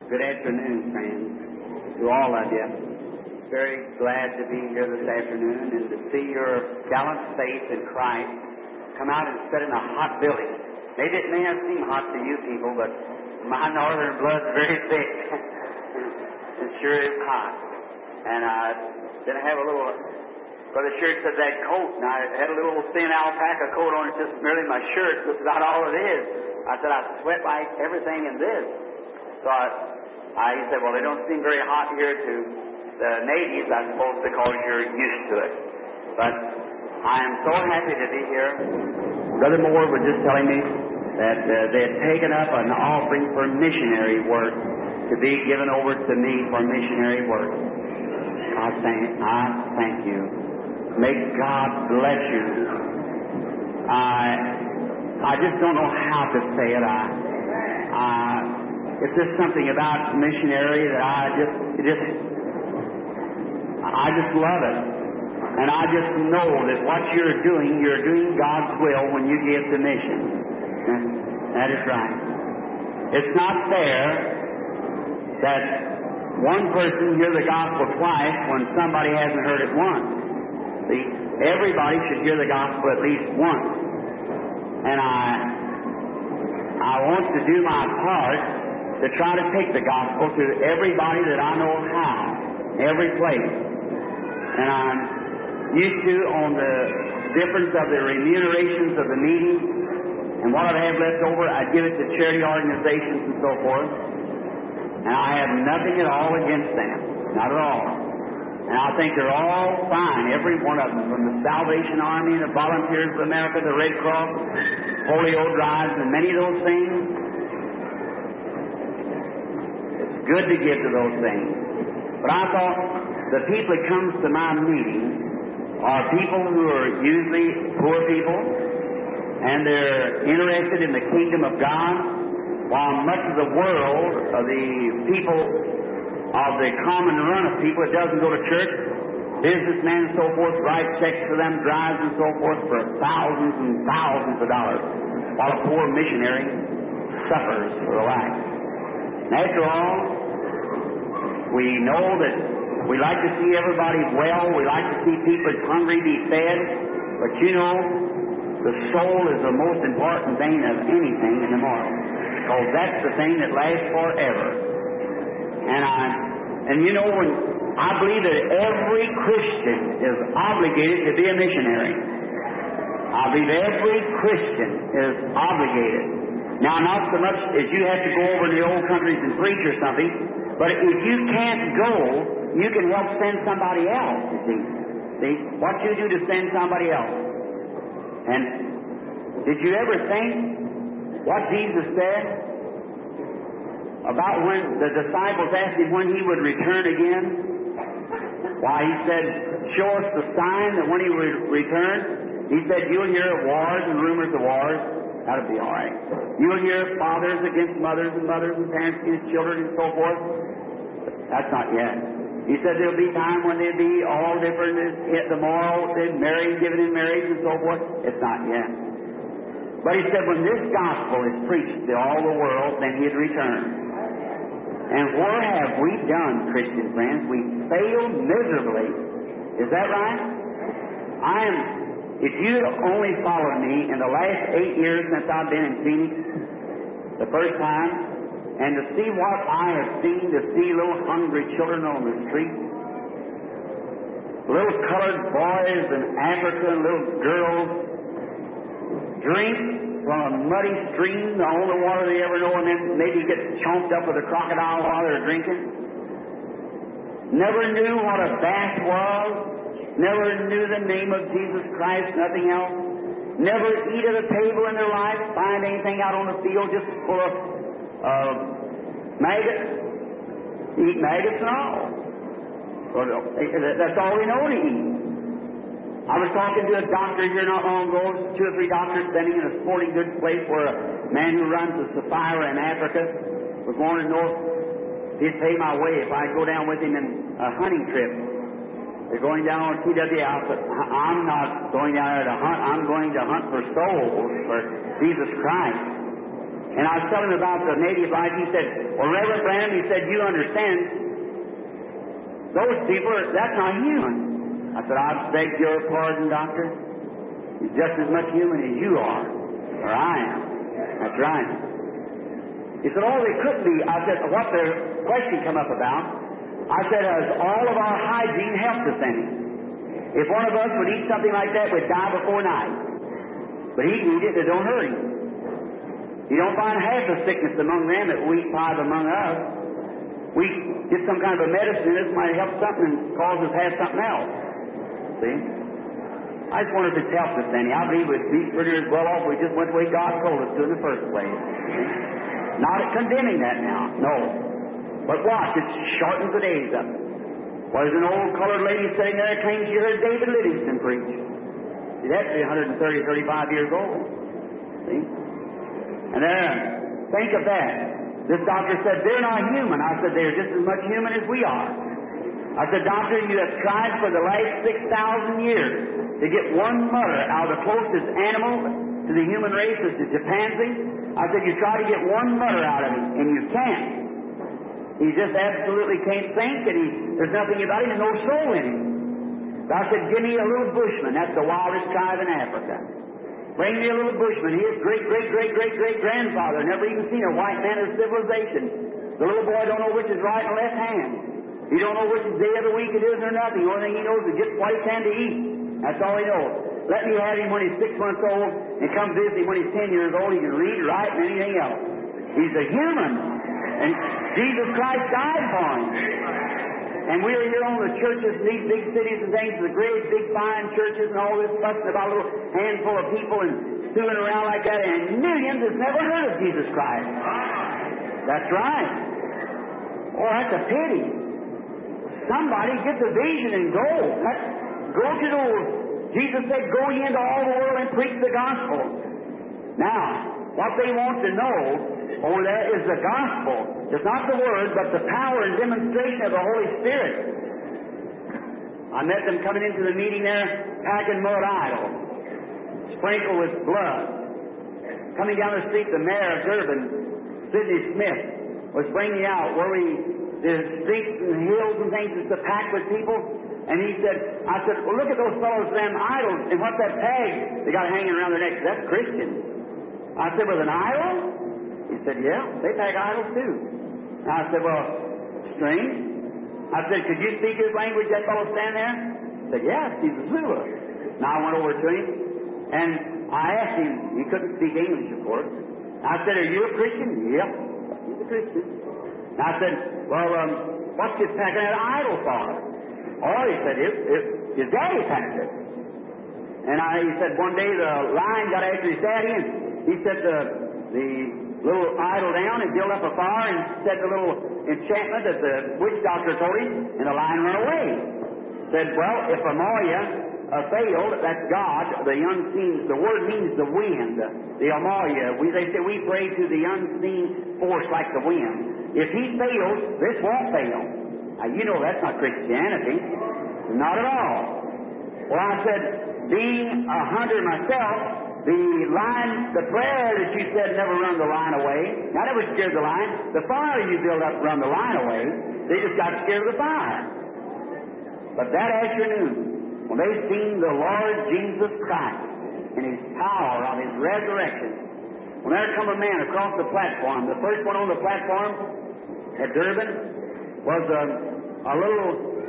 Good afternoon, friends, to all of you. Very glad to be here this afternoon and to see your gallant faith in Christ come out and sit in a hot building. Maybe it may not seem hot to you people, but my northern blood's very thick. It sure is hot. And then I have a little, Brother Shirt said that coat, and I had a little thin alpaca coat on it, just merely my shirt. This is about all it is. I said, I sweat like everything in this. So he said, well, they don't seem very hot here to the natives, I suppose, because you're used to it. But I am so happy to be here. Brother Moore was just telling me that they had taken up an offering for missionary work to be given over to me for missionary work. I thank you. May God bless you. I just don't know how to say it. It's just something about missionary that I just love it. And I just know that what you're doing God's will when you give to mission. That is right. It's not fair that one person hear the gospel twice when somebody hasn't heard it once. See, everybody should hear the gospel at least once. And I want to do my part to try to take the gospel to everybody that I know how, every place. And I'm used to, on the difference of the remunerations of the meeting, and what I'd have left over, I'd give it to charity organizations and so forth. And I have nothing at all against them. Not at all. And I think they're all fine, every one of them, from the Salvation Army, the Volunteers of America, the Red Cross, polio drives, and many of those things. It's good to give to those things. But I thought the people that comes to my meeting are people who are usually poor people, and they're interested in the kingdom of God, while much of the world, of the people, of the common run of people that doesn't go to church, businessmen and so forth, write checks for them, drives and so forth for thousands and thousands of dollars, while a poor missionary suffers for a life. And after all, we know that we like to see everybody well, we like to see people hungry be fed, but you know, the soul is the most important thing of anything in the mortal, because that's the thing that lasts forever. And you know, when I believe that every Christian is obligated to be a missionary. I believe every Christian is obligated. Now, not so much as you have to go over to the old countries and preach or something, but if you can't go, you can help send somebody else, you see. See? What you do to send somebody else. And did you ever think what Jesus said about when the disciples asked him when he would return again? Why, he said, show us the sign that when he would return. He said, you'll hear of wars and rumors of wars. That'll be all right. You'll hear fathers against mothers and mothers and parents against children and so forth. That's not yet. He said there'll be time when they'll be all different, the moral, they're married, given in marriage and so forth. It's not yet. But he said when this gospel is preached to all the world, then he'd return. And where have we done, Christian friends? We failed miserably. Is that right? If you'd only followed me in the last 8 years since I've been in Phoenix, the first time, and to see what I have seen, to see little hungry children on the street, little colored boys in Africa and little girls drink from a muddy stream, the only water they ever know, and then maybe get chomped up with a crocodile while they're drinking. Never knew what a bath was. Never knew the name of Jesus Christ, nothing else. Never eat at a table in their life, find anything out on the field just full of maggots. Eat maggots and all. Well, that's all we know to eat. I was talking to a doctor here not long ago, 2 or 3 doctors standing in a sporting goods place where a man who runs the Sapphire in Africa was wanting to know if he'd pay my way if I'd go down with him in a hunting trip. They're going down on TWA. I said, I'm not going down there to hunt. I'm going to hunt for souls for Jesus Christ. And I was telling him about the native life. He said, well, Reverend Branham, he said, you understand, those people, that's not human. I said, I beg your pardon, doctor. He's just as much human as you are, or I am. That's right. He said, oh, they could be. I said, what their question come up about? I said, has all of our hygiene helped us any? If one of us would eat something like that, we'd die before night. But he can eat it, it don't hurt him. You don't find half the sickness among them that we find among us. We get some kind of a medicine in us, might help something and cause us to have something else. See? I just wonder if it's helped us any. I believe we'd be pretty as well off if we just went the way God told us to in the first place. Not condemning that now, no. But watch, it shortens the days up. Well, there's an old colored lady sitting there claims she heard David Livingston preach. She'd have to be 130, 35 years old. See? And then, think of that. This doctor said, they're not human. I said, they're just as much human as we are. I said, doctor, you have tried for the last 6,000 years to get one mother out of the closest animal to the human race is the chimpanzee. I said, you try to get one mother out of him, and you can't. He just absolutely can't think, and there's nothing about him, no soul in him. So I said, give me a little bushman. That's the wildest tribe in Africa. Bring me a little bushman. His great-great-great-great-great-grandfather never even seen a white man of civilization. The little boy don't know which is right and left hand. He don't know which day of the week it is or nothing. The only thing he knows is get what he can to eat. That's all he knows. Let me have him when he's 6 months old and come visit him when he's 10 years old. He can read, write, and anything else. He's a human. And Jesus Christ died for him. And we're here on the churches in these big cities and things, the great, big, fine churches and all this fussing about a little handful of people and stewing around like that, and millions has never heard of Jesus Christ. That's right. Oh, that's a pity. Somebody get the vision and go. Go to those. Jesus said, go ye into all the world and preach the gospel. Now, what they want to know over there is the gospel. It's not the word, but the power and demonstration of the Holy Spirit. I met them coming into the meeting there, packing mud idols, sprinkled with blood. Coming down the street, the mayor of Durban, Sidney Smith, was bringing out where the streets and hills and things is packed with people. And he said, I said, well, look at those fellows, them idols, and what's that tag they got hanging around their necks? That's Christian. I said, with an idol? He said, yeah, they tag idols too. And I said, well, strange. I said, could you speak his language, that fellow stand there? He said, yeah, he's a Zulu. Now I went over to him, and I asked him, he couldn't speak English, of course. I said, are you a Christian? Yep, he's a Christian. And I said, well, what's this packing that idol for? Oh, he said, his daddy packed it. And he said, one day the lion got after his daddy, and he set the little idol down and built up a fire and set the little enchantment that the witch doctor told him, and the lion ran away. Said, well, if Amoya failed, that's God, the unseen, the word means the wind, the Amoya. They say we pray to the unseen force like the wind. If he fails, this won't fail. Now, you know that's not Christianity. Not at all. Well, I said, being a hunter myself, the prayer that you said never run the lion away. I never scared the lion. The fire you built up run the lion away. They just got scared of the fire. But that afternoon, when they seen the Lord Jesus Christ and His power of His resurrection, when there come a man across the platform, the first one on the platform at Durban was a little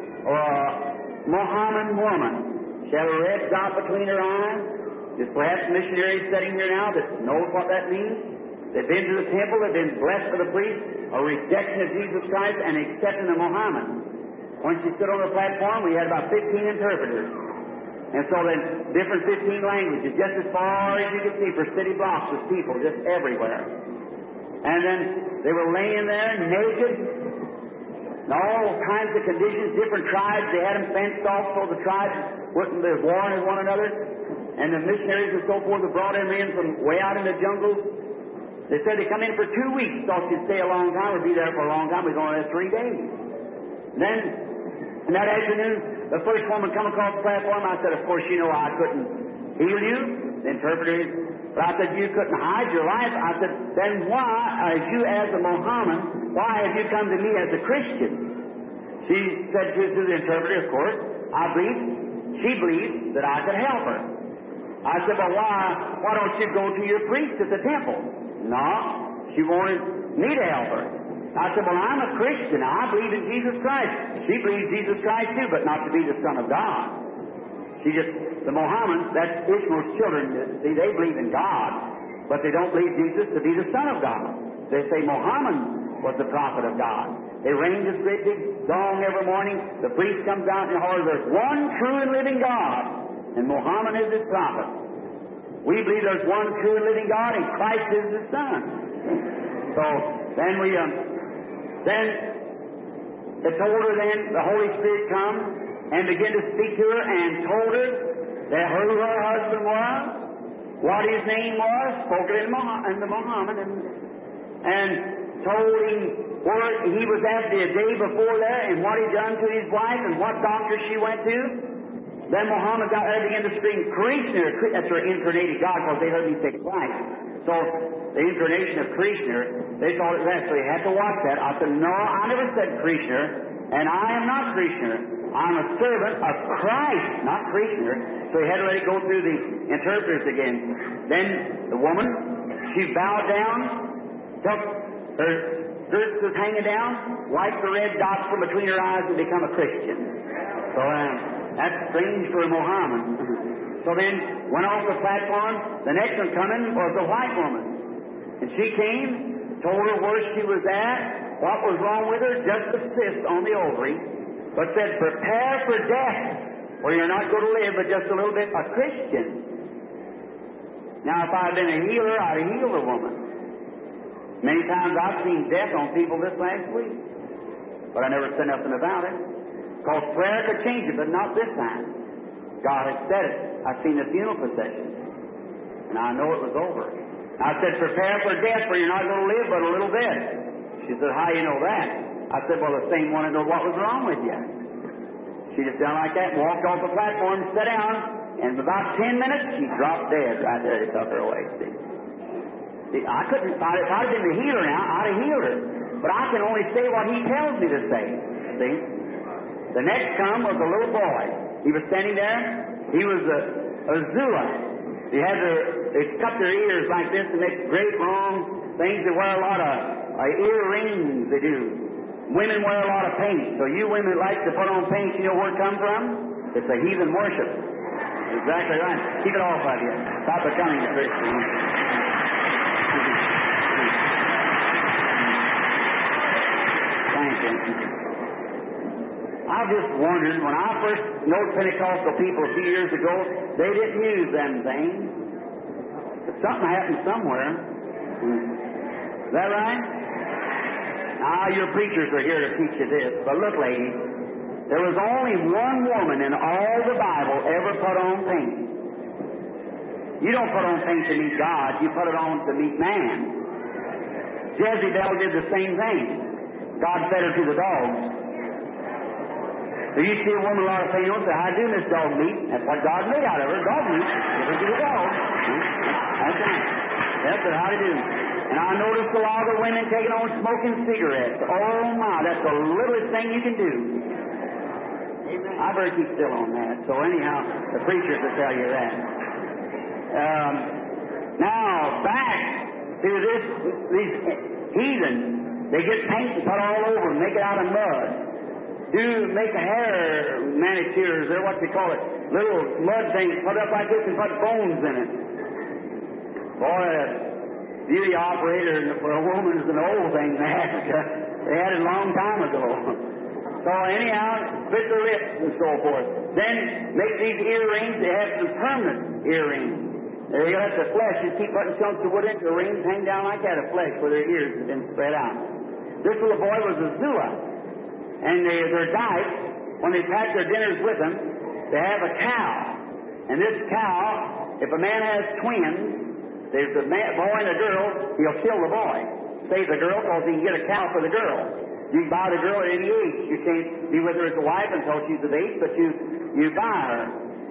Mohammedan woman. She had a red dot between her eyes. There's perhaps missionaries sitting here now that knows what that means. They've been to the temple, they've been blessed by the priest, a rejection of Jesus Christ and accepting the Mohammedan. When she stood on the platform, we had about 15 interpreters. And so then different 15 languages, just as far as you could see, for city blocks of people, just everywhere. And then they were laying there naked, in all kinds of conditions, different tribes. They had them fenced off so the tribes wouldn't be warring with one another. And the missionaries and so forth have brought them in from way out in the jungle. They said they come in for 2 weeks, thought you'd stay a long time, or be there for a long time. We're going to have 3 days. Then, in that afternoon, the first woman come across the platform. I said, of course, you know I couldn't heal you. The interpreter But I said, you couldn't hide your life. I said, then why, as you as a Mohammedan, why have you come to me as a Christian? She said to the interpreter, of course, she believed that I could help her. I said, well, why don't you go to your priest at the temple? No, she wanted me to help her. I said, well, I'm a Christian. I believe in Jesus Christ. She believes Jesus Christ too, but not to be the Son of God. The Mohammedans, that's Ishmael's children, see, they believe in God, but they don't believe Jesus to be the Son of God. They say Muhammad was the prophet of God. They ring this great big gong every morning. The priest comes out and hollers, there's one true and living God, and Muhammad is his prophet. We believe there's one true and living God, and Christ is his Son. So then it told her then, the Holy Spirit come and began to speak to her and told her that who her husband was, what his name was, spoke it in the Muhammad, and told him where he was at the day before there and what he'd done to his wife and what doctor she went to. Then Muhammad got there and began to scream, Krishna, that's her incarnated God, because they heard me say Christ. So the incarnation of Krishna, they thought it was that, so you had to watch that. I said, no, I never said Krishna, and I am not Krishna. I'm a servant of Christ, not Krishna. So he had to let it go through the interpreters again. Then the woman, she bowed down, took her skirts was hanging down, wiped the red dots from between her eyes, and become a Christian. So that's strange for a Mohammed. So then went off the platform. The next one coming was a white woman. And she came, told her where she was at, what was wrong with her, just a cyst on the ovary, but said, prepare for death, or you're not going to live but just a little bit a Christian. Now, if I'd been a healer, I'd have healed a woman. Many times I've seen death on people this last week, but I never said nothing about it. Because prayer could change it, but not this time. God had said it. I've seen the funeral procession, and I know it was over. I said, prepare for death, for you're not going to live but a little bit. She said, how do you know that? I said, well, the same one to know what was wrong with you. She just done like that, walked off the platform, sat down, and in about 10 minutes, she dropped dead right there. They took her away, see, I couldn't, if I'd been the healer now, I'd have healed her. But I can only say what he tells me to say, see. The next come was a little boy. He was standing there. He was a Zula. They cut their ears like this and make great long things. They wear a lot of earrings, they do. Women wear a lot of paint. So you women that like to put on paint, you know where it comes from? It's a heathen worship. Exactly right. Keep it off of you. Stop becoming a Christian. Thank you. I just wondered, when I first knowed Pentecostal people a few years ago, they didn't use them things. But something happened somewhere. Is that right? Now, your preachers are here to teach you this. But look, ladies, there was only one woman in all the Bible ever put on paint. You don't put on paint to meet God. You put it on to meet man. Jezebel did the same thing. God fed her to the dogs. So you see a woman with a lot of paint on, say, I do miss dog meat. That's what God made out of her, dog meat. Give her to the dog. That's right. That's what how to do. And I noticed a lot of the women taking on smoking cigarettes. Oh my, that's the littlest thing you can do. I better keep still on that. So anyhow, the preachers will tell you that. Now, back to these heathens. They get paint and put all over and make it out of mud. Make hair manicures, or what they call it, little mud things put up like this and put bones in it. Boy, a beauty operator for a woman is an old thing in Africa. They had it a long time ago. So anyhow, split the lips and so forth. Then make these earrings. They have some permanent earrings. They got the flesh. You keep putting chunks of wood into the rings, hang down like that, of flesh where their ears have been spread out. This little boy was a Zula. And their diet, when they pack their dinners with them, they have a cow. And this cow, if a man has twins, there's a boy and a girl, he'll kill the boy. Save the girl because he can get a cow for the girl. You can buy the girl at any age. You can't be with her as a wife until she's of age, but you buy her.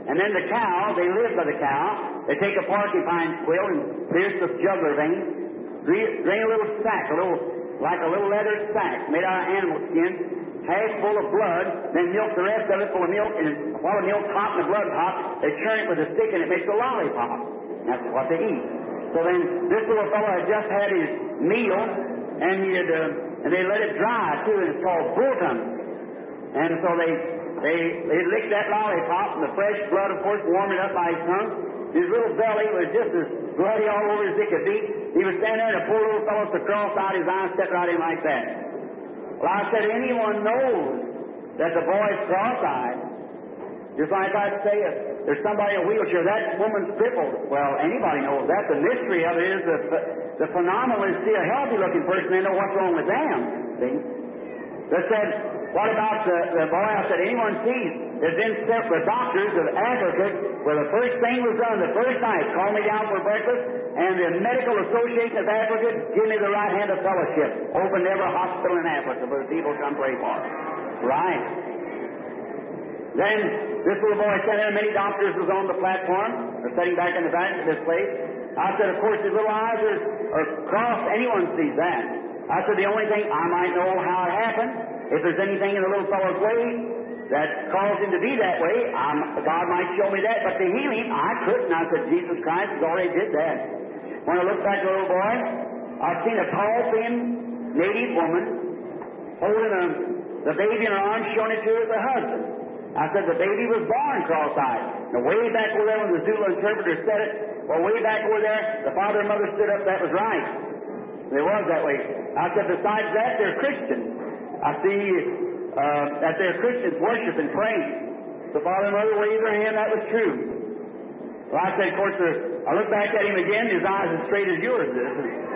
And then the cow, they live by the cow. They take a porcupine quill and pierce the jugular vein, drain a little sack, like a little leather sack made out of animal skin, half full of blood, then milk the rest of it full of milk, and while the milk hot and the blood hot, they churn it with a stick and it makes a lollipop. That's what they eat. So then this little fellow had just had his meal, and they let it dry too, and it's called bull tongue. And so they licked that lollipop, and the fresh blood, of course, warmed it up by his tongue. His little belly was just as bloody all over as it could be. He was standing there, and the poor little fellow with the cross out his eyes stepped right in like that. Well, I said, anyone knows that the boy's cross-eyed. Just like I'd say, if there's somebody in a wheelchair, that woman's crippled. Well, anybody knows that. The mystery of it is the phenomenal is see a healthy-looking person and know what's wrong with them. See? They said, what about the boy? I said, anyone sees? There's been several doctors of Africa where the first thing was done the first night, called me down for breakfast, and the Medical Association of Africa give me the right hand of fellowship. Opened every hospital in Africa for the people to come pray for. Right. Then this little boy sat there, and many doctors was on the platform, or sitting back in the back of this place. I said, of course, his little eyes are crossed. Anyone sees that. I said, the only thing I might know how it happened, if there's anything in the little fellow's way that caused him to be that way, God might show me that. But to heal him, I couldn't. I said, Jesus Christ has already did that. When I looked back at the little boy, I've seen a tall, thin, native woman holding the baby in her arms, showing it to her as a husband. I said, the baby was born cross-eyed. Now, way back over there when the Zulu interpreter said it, well, way back over there, the father and mother stood up. That was right. It was that way. I said, besides that, they're Christians. I see that they're Christians, worship and praise. The father and mother waved their hand. That was true. Well, I said, of course, I looked back at him again. His eyes as straight as yours is.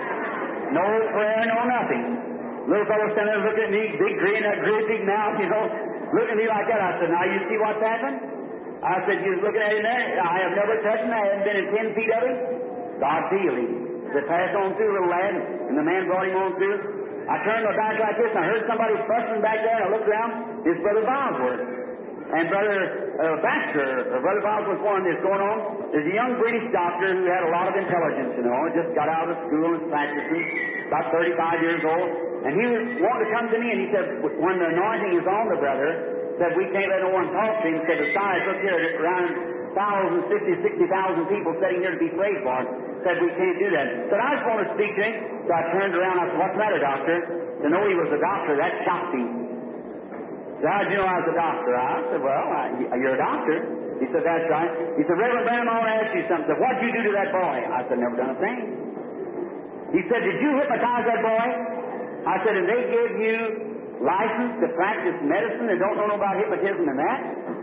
No prayer, no nothing. Little fellow standing there looking at me, big grin, that great big mouth, looking at me like that. I said, now you see what's happened? I said, you're looking at him there. I have never touched him. I haven't been in 10 feet of him. God healed him. They passed on through, little lad, and the man brought him on through. I turned my back like this, and I heard somebody fussing back there, and I looked around. It's Brother Bosworth. And Brother Baxter, or Brother Bosworth one is going on. There's a young British doctor who had a lot of intelligence, just got out of school and practicing, about 35 years old. And he was wanting to come to me, and he said, when the anointing is on the brother, said, we can't let no one talk to him. He said, besides, look here, there's around 50,000, 60,000 people sitting here to be prayed for. Said, we can't do that. Said, I just want to speak to him. So I turned around, I said, what's the matter, doctor? To know he was a doctor, that shocked him. So how did you know I was a doctor? I said, well, you're a doctor. He said, that's right. He said, Reverend Branham, I want to ask you something. What did you do to that boy? I said, never done a thing. He said, did you hypnotize that boy? I said, and they give you license to practice medicine and don't know about hypnotism and that?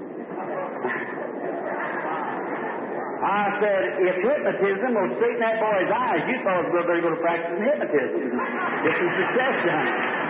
I said, if hypnotism will straighten that boy's eyes, you fellas will better go to practicing hypnotism. Get some success done.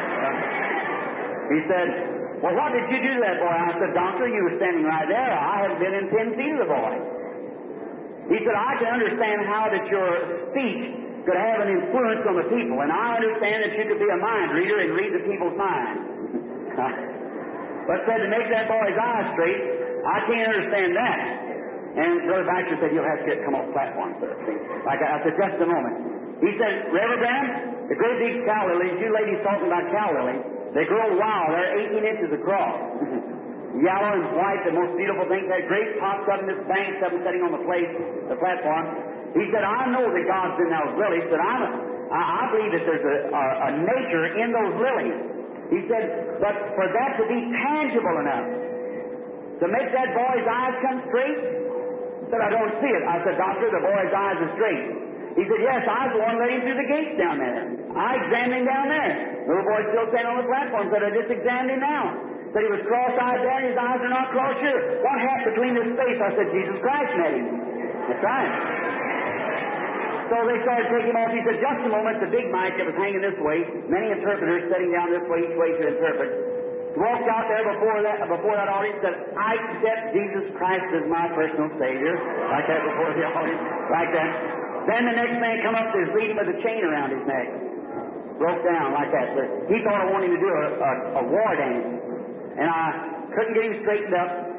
He said, well, what did you do to that boy? I said, doctor, you were standing right there. I haven't been in 10 feet of the boy. He said, I can understand how that your speech could have an influence on the people, and I understand that you could be a mind reader and read the people's minds. But said to make that boy's eyes straight, I can't understand that. And Brother Baxter said, you'll have to come off the platform, sir. Like I said, just a moment. He said, Reverend Branham, the great big cow lilies, you ladies talking about cow lilies, they grow wild. They're 18 inches across. Yellow and white, the most beautiful thing. That great pops up in this bank, something sitting on the platform. He said, I know that God's in those lilies, but I believe that there's a nature in those lilies. He said, but for that to be tangible enough, to make that boy's eyes come straight, he said, I don't see it. I said, doctor, the boy's eyes are straight. He said, yes, I was the one letting him through the gates down there. I examined him down there. The little boy still standing on the platform. Said, I just examined him now. Said he was cross-eyed there, and his eyes are not crossed here. What happened between his face? I said, Jesus Christ met him. That's right. So they started taking him off. He said, just a moment, the big mic that was hanging this way, many interpreters sitting down this way, each way to interpret, walked out there before that audience, said, I accept Jesus Christ as my personal Savior. Like that before the audience. Like that. Then the next man come up, there's leading with a chain around his neck. Broke down like that. He thought I wanted him to do a war dance. And I couldn't get him straightened up.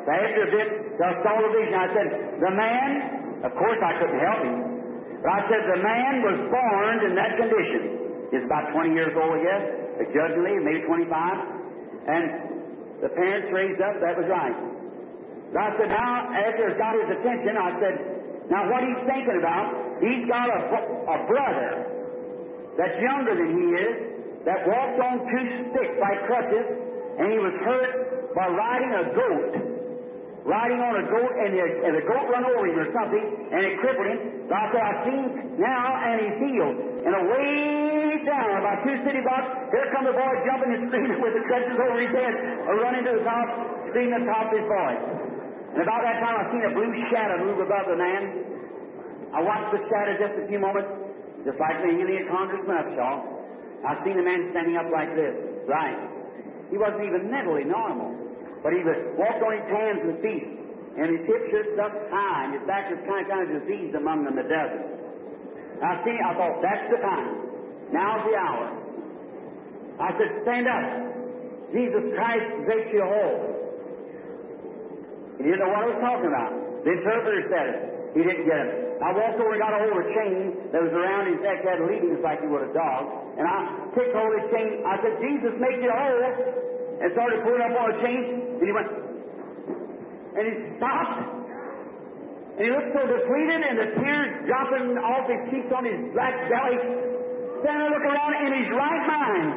So after a bit, I saw the vision. I said, the man, of course I couldn't help him, but I said, the man was born in that condition. He's about 20 years old, I guess, judgingly, maybe 25. And the parents raised up, that was right. So I said, now, after it's got his attention, I said, now what he's thinking about, he's got a brother that's younger than he is, that walked on 2 sticks like crutches, and he was hurt by riding on a goat, and the goat run over him or something, and it crippled him. So I said, I've seen now, and he's healed. And away down, about 2 city blocks, here come the boy jumping and screaming with the crutches over his head, or running to the top, screaming at the top of his voice. And about that time, I seen a blue shadow move above the man. I watched the shadow just a few moments, just like the Indian Congressman Upshaw. I seen the man standing up like this, right. He wasn't even mentally normal, but he was walked on his hands and feet, and his hips were stuck high, and his back was kind of diseased among them, the desert. I thought, that's the time. Now's the hour. I said, stand up. Jesus Christ makes you whole. He didn't know what I was talking about. The interpreter said it. He didn't get it. I walked over and got a hold of a chain that was around his neck, had leadings like you would a dog. And I took hold of the chain. I said, Jesus, make you whole. And started pulling up on the chain. And he went, and he stopped. And he looked so depleted, and the tears dropping off his cheeks on his black belly. Then I look around in his right mind.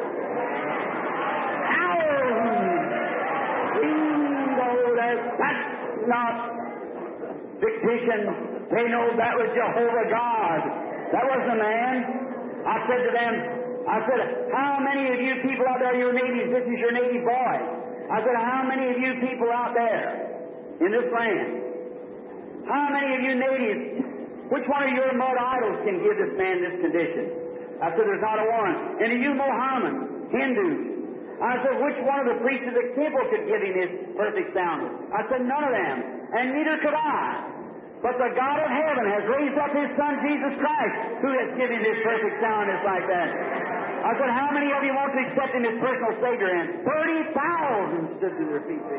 That's not fictitious. They know that was Jehovah God. That wasn't a man. I said to them, how many of you people out there, you're natives, this is your native boy. I said, how many of you people out there in this land, how many of you natives, which one of your mud idols can give this man this condition? I said, there's not a one. And of you Mohammedans, Hindus, I said, which one of the priests of the temple could give him his perfect soundness? I said, none of them, and neither could I. But the God of heaven has raised up His Son, Jesus Christ, who has given His perfect soundness like that. I said, how many of you want to accept Him as personal Savior? And 30,000 stood to their feet.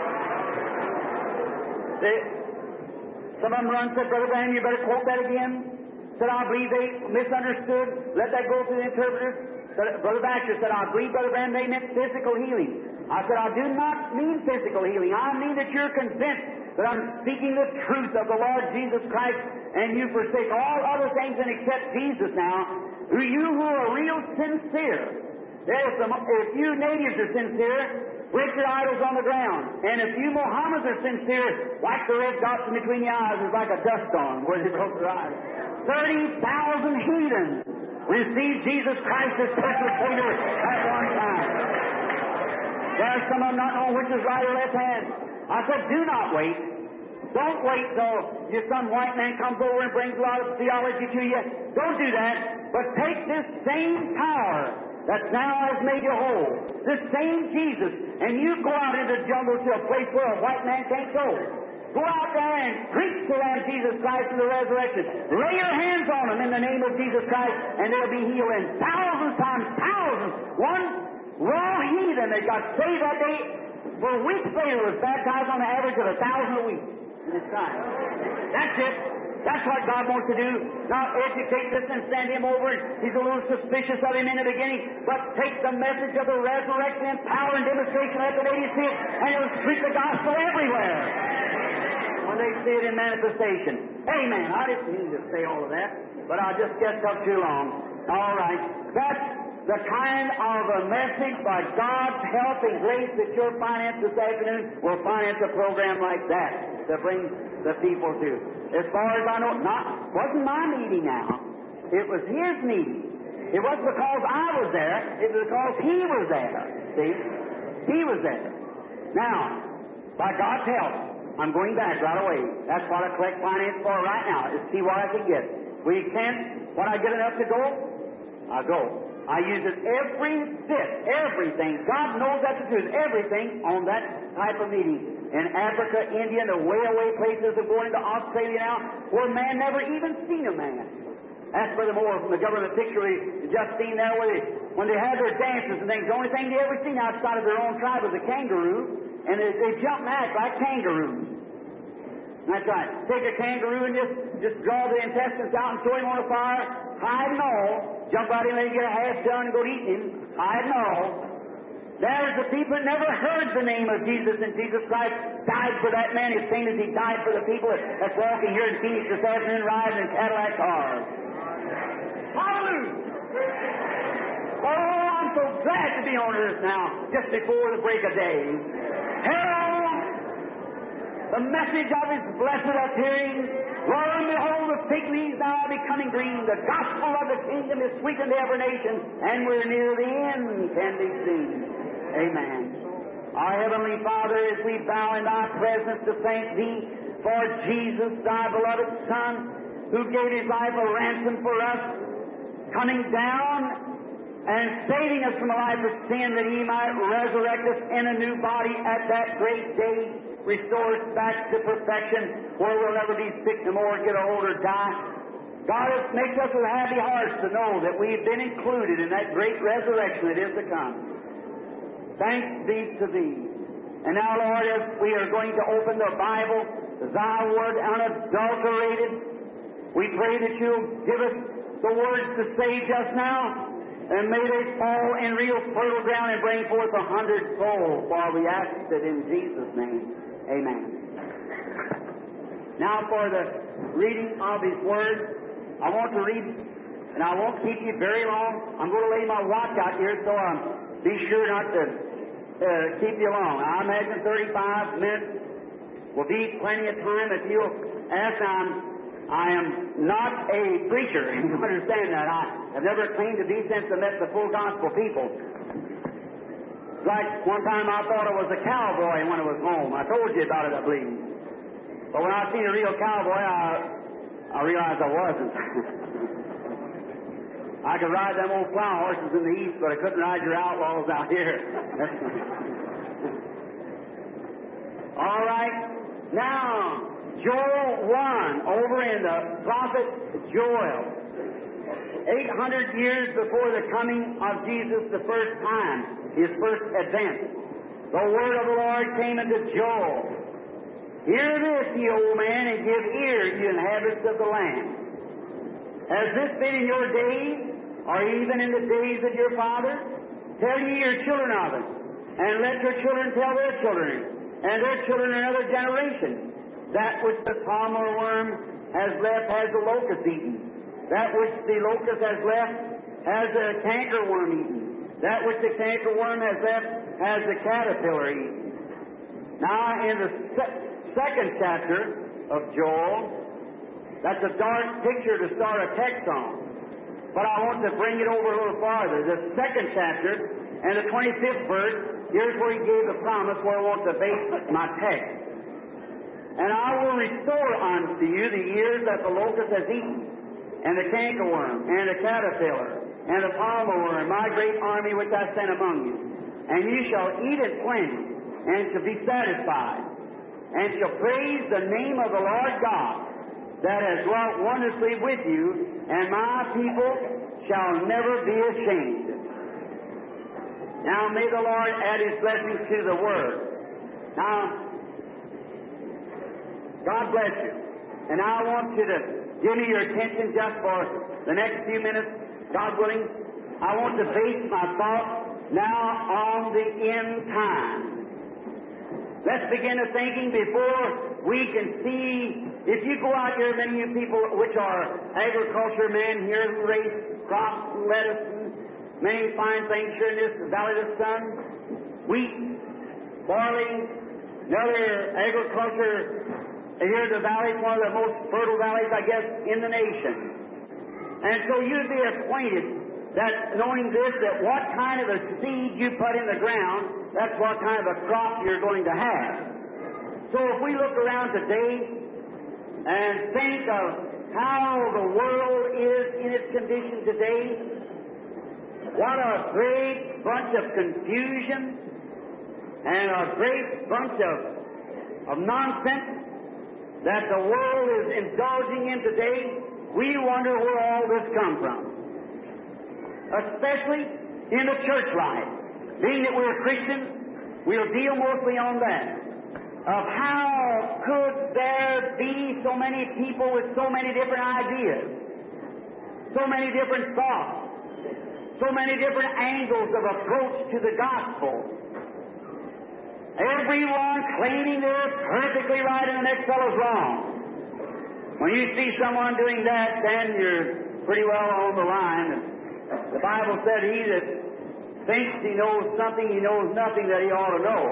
Some of them run and said, Brother Branham, you better quote that again. Said, I believe they misunderstood. Let that go through the interpreters. Brother Baxter said, I believe, Brother Branham, they meant physical healing. I said, I do not mean physical healing. I mean that you're convinced that I'm speaking the truth of the Lord Jesus Christ, and you forsake all other things and accept Jesus now. You who are real sincere. If you natives are sincere, break your idols on the ground. And if you Mohammedans are sincere, wipe the red dots in between your eyes. It's like a dust storm where they broke their eyes. 30,000 heathens received Jesus Christ as personal Savior at one time. There's some of them not knowing which is right or left hand. I said, do not wait. Don't wait till some white man comes over and brings a lot of theology to you. Don't do that. But take this same power that now has made you whole, this same Jesus, and you go out into the jungle to a place where a white man can't go. Go out there and preach to them Jesus Christ and the resurrection. Lay your hands on them in the name of Jesus Christ, and they'll be healed. And thousands times thousands. One raw heathen that got saved that day, for weeks later was baptized on the average of 1,000 a week in his time. That's it. That's what God wants to do. Not educate this and send him over. He's a little suspicious of him in the beginning, but take the message of the resurrection and power and demonstration, let the ladies see it, and he'll preach the gospel everywhere when they see it in manifestation. Amen. I didn't mean to say all of that, but I just guessed up too long. All right. That's the kind of a message by God's help and grace that your finance this afternoon will finance a program like that to bring the people to. As far as I know, wasn't my meeting now. It was His meeting. It wasn't because I was there. It was because He was there. See? He was there. Now, by God's help, I'm going back right away. That's what I collect finance for right now, is see what I can get. We can't, when I get enough to go, I go. I use it every bit, everything. God knows that's the truth. Everything on that type of meeting. In Africa, India, and the way away places of going to Australia now, where man never even seen a man. That's furthermore from the government picture we just seen there, where when they had their dances and things, the only thing they ever seen outside of their own tribe was a kangaroo and they jump and act like kangaroos. That's right. Take a kangaroo and just draw the intestines out and throw him on a fire, hide and all, jump out and let him get a half done and go to eat him, hide and all. There's the people that never heard the name of Jesus, and Jesus Christ died for that man as same as He died for the people that's walking here in Phoenix this afternoon riding in Cadillac cars. Hallelujah! Oh, I'm so glad to be on earth now, just before the break of day. Herald the message of His blessed appearing. Lo and behold, the fig leaves now are becoming green. The gospel of the kingdom is sweeping to every nation, and we're near the end, can be seen. Amen. Our Heavenly Father, as we bow in Thy presence to thank Thee for Jesus, Thy beloved Son, who gave His life a ransom for us, coming down and saving us from a life of sin, that He might resurrect us in a new body at that great day, restore us back to perfection, where we'll never be sick no more, get old or die. God, it makes us with happy hearts to know that we've been included in that great resurrection that is to come. Thanks be to Thee. And now, Lord, as we are going to open the Bible, Thy Word unadulterated, we pray that You'll give us the words to say just now, and may they fall in real fertile ground and bring forth 100-fold, for we ask it in Jesus' name. Amen. Now for the reading of His Word, I want to read, and I won't keep you very long. I'm going to lay my watch out here, so be sure not to keep you long. I imagine 35 minutes will be plenty of time if you'll ask. I am not a preacher, you understand that. I've never claimed to be since I met the full gospel people. Like one time I thought I was a cowboy when I was home. I told you about it, I believe. But when I seen a real cowboy, I realized I wasn't. I could ride them old plow horses in the east, but I couldn't ride your outlaws out here. All right. Now, Joel 1, over in the prophet Joel. 800 years before the coming of Jesus the first time, His first advent, the word of the Lord came unto Joel. Hear this, ye old man, and give ear, ye inhabitants of the land. Has this been in your days, or even in the days of your fathers? Tell ye your children of it, and let your children tell their children, and their children another generation. That which the palmer worm has left has the locust eaten. That which the locust has left has the cankerworm eaten. That which the cankerworm has left has the caterpillar eaten. Now, in the second chapter of Joel, that's a dark picture to start a text on. But I want to bring it over a little farther. The second chapter and the 25th verse, here's where He gave the promise where I want to base my text. And I will restore unto you the years that the locust has eaten, and the cankerworm, and the caterpillar, and the palmer worm, my great army which I sent among you. And ye shall eat it plenty, and shall be satisfied, and shall praise the name of the Lord God, that has dwelt wondrously with you, and my people shall never be ashamed. Now may the Lord add His blessings to the Word. Now, God bless you. And I want you to give me your attention just for the next few minutes, God willing. I want to base my thoughts now on the end time. Let's begin to thinking before we can see. If you go out here, many of you people which are agriculture men here who raise crops and lettuce and many fine things here in this Valley of the Sun, wheat, barley, and other agriculture. Here the valley is one of the most fertile valleys, I guess, in the nation. And so you'd be acquainted that knowing this, that what kind of a seed you put in the ground, that's what kind of a crop you're going to have. So if we look around today and think of how the world is in its condition today, what a great bunch of confusion and a great bunch of nonsense that the world is indulging in today, we wonder where all this comes from. Especially in the church life. Being that we're Christians, We'll deal mostly on that. Of how could there be so many people with so many different ideas, so many different thoughts, so many different angles of approach to the gospel. Everyone claiming they're perfectly right and the next fellow's wrong. When you see someone doing that, then you're pretty well on the line. The Bible said, he that thinks he knows something, he knows nothing that he ought to know.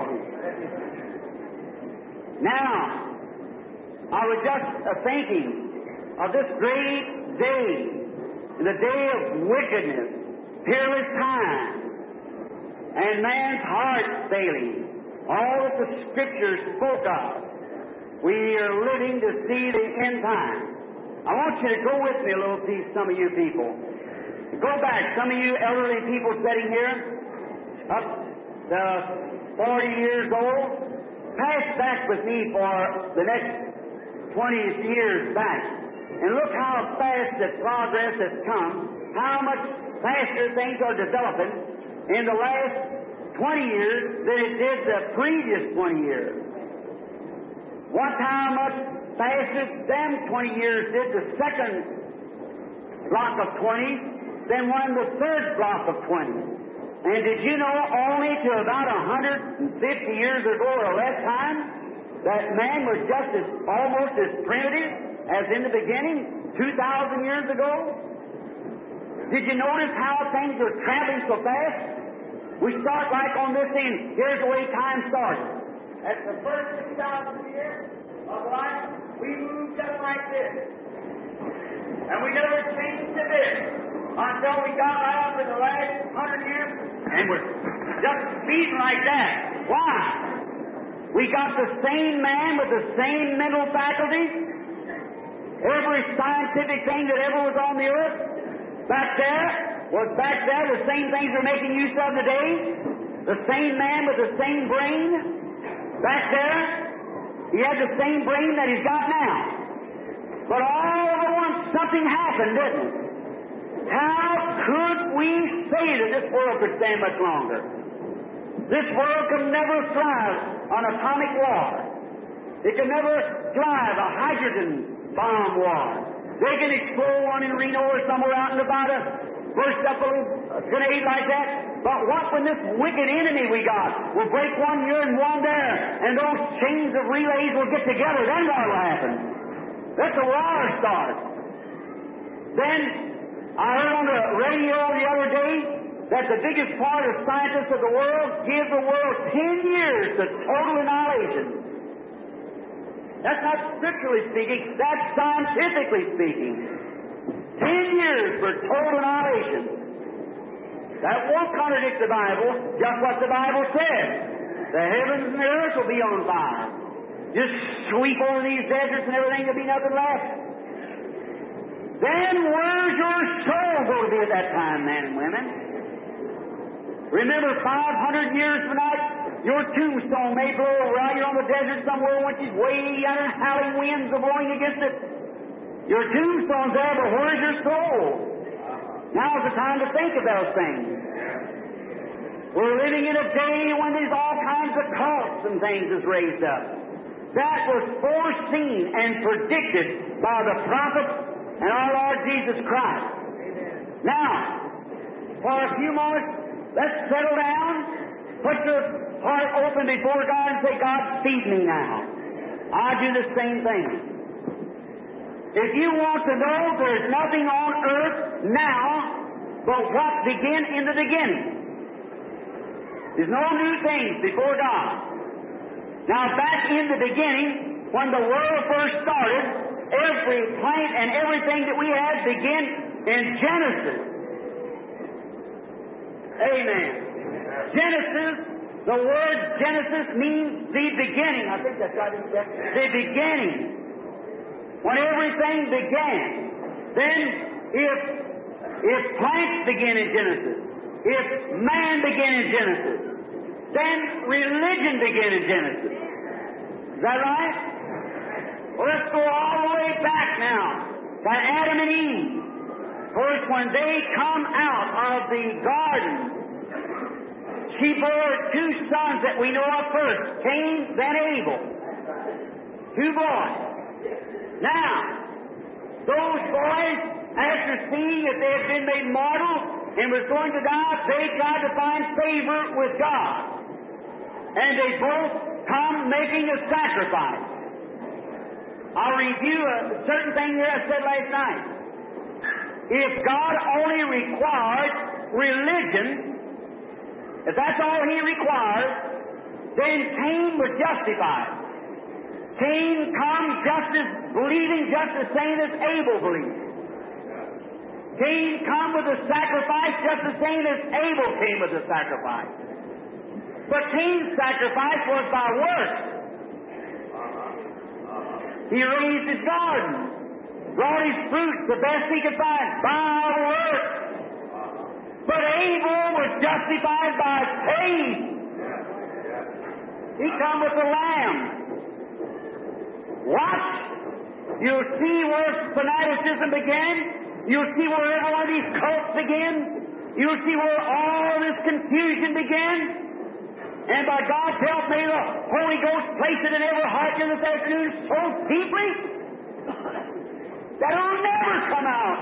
Now, I was just thinking of this great day, the day of wickedness, peerless time, and man's heart failing, all that the Scriptures spoke of. We are living to see the end time. I want you to go with me a little piece, some of you people. Go back, some of you elderly people sitting here, up to 40 years old. Pass back with me for the next 20 years back. And look how fast the progress has come, how much faster things are developing in the last 20 years than it did the previous 20 years. What how much faster them 20 years did the second block of 20 than one the third block of 20. And did you know only to about 150 years ago or less time that man was just almost as primitive as in the beginning, 2,000 years ago? Did you notice how things are traveling so fast? We start like on this end. Here's the way time started. At the first 2,000 years of life, we moved just like this. And we never changed to this until we got right up in the last 100 years, and we're just speeding like that. Why? We got the same man with the same mental faculties. Every scientific thing that ever was on the earth back there was back there. The same things we're making use of today. The same man with the same brain back there. He had the same brain that he's got now. But all at once something happened, didn't it? How could we say that this world could stand much longer? This world could never thrive on atomic war. It could never thrive a hydrogen bomb war. They can explode one in Reno or somewhere out in Nevada, burst up a little grenade like that. But what when this wicked enemy we got will break one here and one there, and those chains of relays will get together, then what will happen? Let the war start. Then I heard on the radio the other day that the biggest part of scientists of the world give the world 10 years to total annihilation. That's not scripturally speaking, that's scientifically speaking. 10 years for total annihilation. That won't contradict the Bible, just what the Bible says. The heavens and the earth will be on fire. Just sweep over these deserts and everything, there'll be nothing left. Then where's your soul going to be at that time, men and women? Remember, 500 years from now, your tombstone may blow over out. You're on the desert somewhere, which is way under howling winds are blowing against it. Your tombstone's there, but where's your soul? Now's the time to think of those things. We're living in a day when there's all kinds of cults and things is raised up. That was foreseen and predicted by the prophets and our Lord Jesus Christ. Now, for a few moments, let's settle down, put your heart open before God and say, God, feed me now. I do the same thing. If you want to know, there's nothing on earth now but what began in the beginning. There's no new things before God. Now, back in the beginning, when the world first started, every plant and everything that we had began in Genesis. Amen. Genesis, the word Genesis means the beginning. I think that's right. The beginning. When everything began. Then, if plants begin in Genesis, if man began in Genesis, then religion began in Genesis. Is that right? Well, let's go all the way back now to Adam and Eve. First, when they come out of the garden, She bore two sons that we know of first, Cain, then Abel. Two boys. Now, those boys, after seeing that they had been made mortal and was going to die, they tried to find favor with God. And they both come making a sacrifice. I'll review a certain thing here I said last night. If God only required religion, if that's all He required, then Cain was justified. Cain come believing just the same as Abel believed. Cain come with a sacrifice just the same as Abel came with a sacrifice. But Cain's sacrifice was by works. He raised his garden, brought his fruit the best he could find, by works. But Abel was justified by faith. He come with the lamb. Watch. You'll see where fanaticism began. You'll see where every one of these cults began. You'll see where all this confusion began. And by God's help, may the Holy Ghost place it in every heart here this afternoon so deeply that it'll never come out.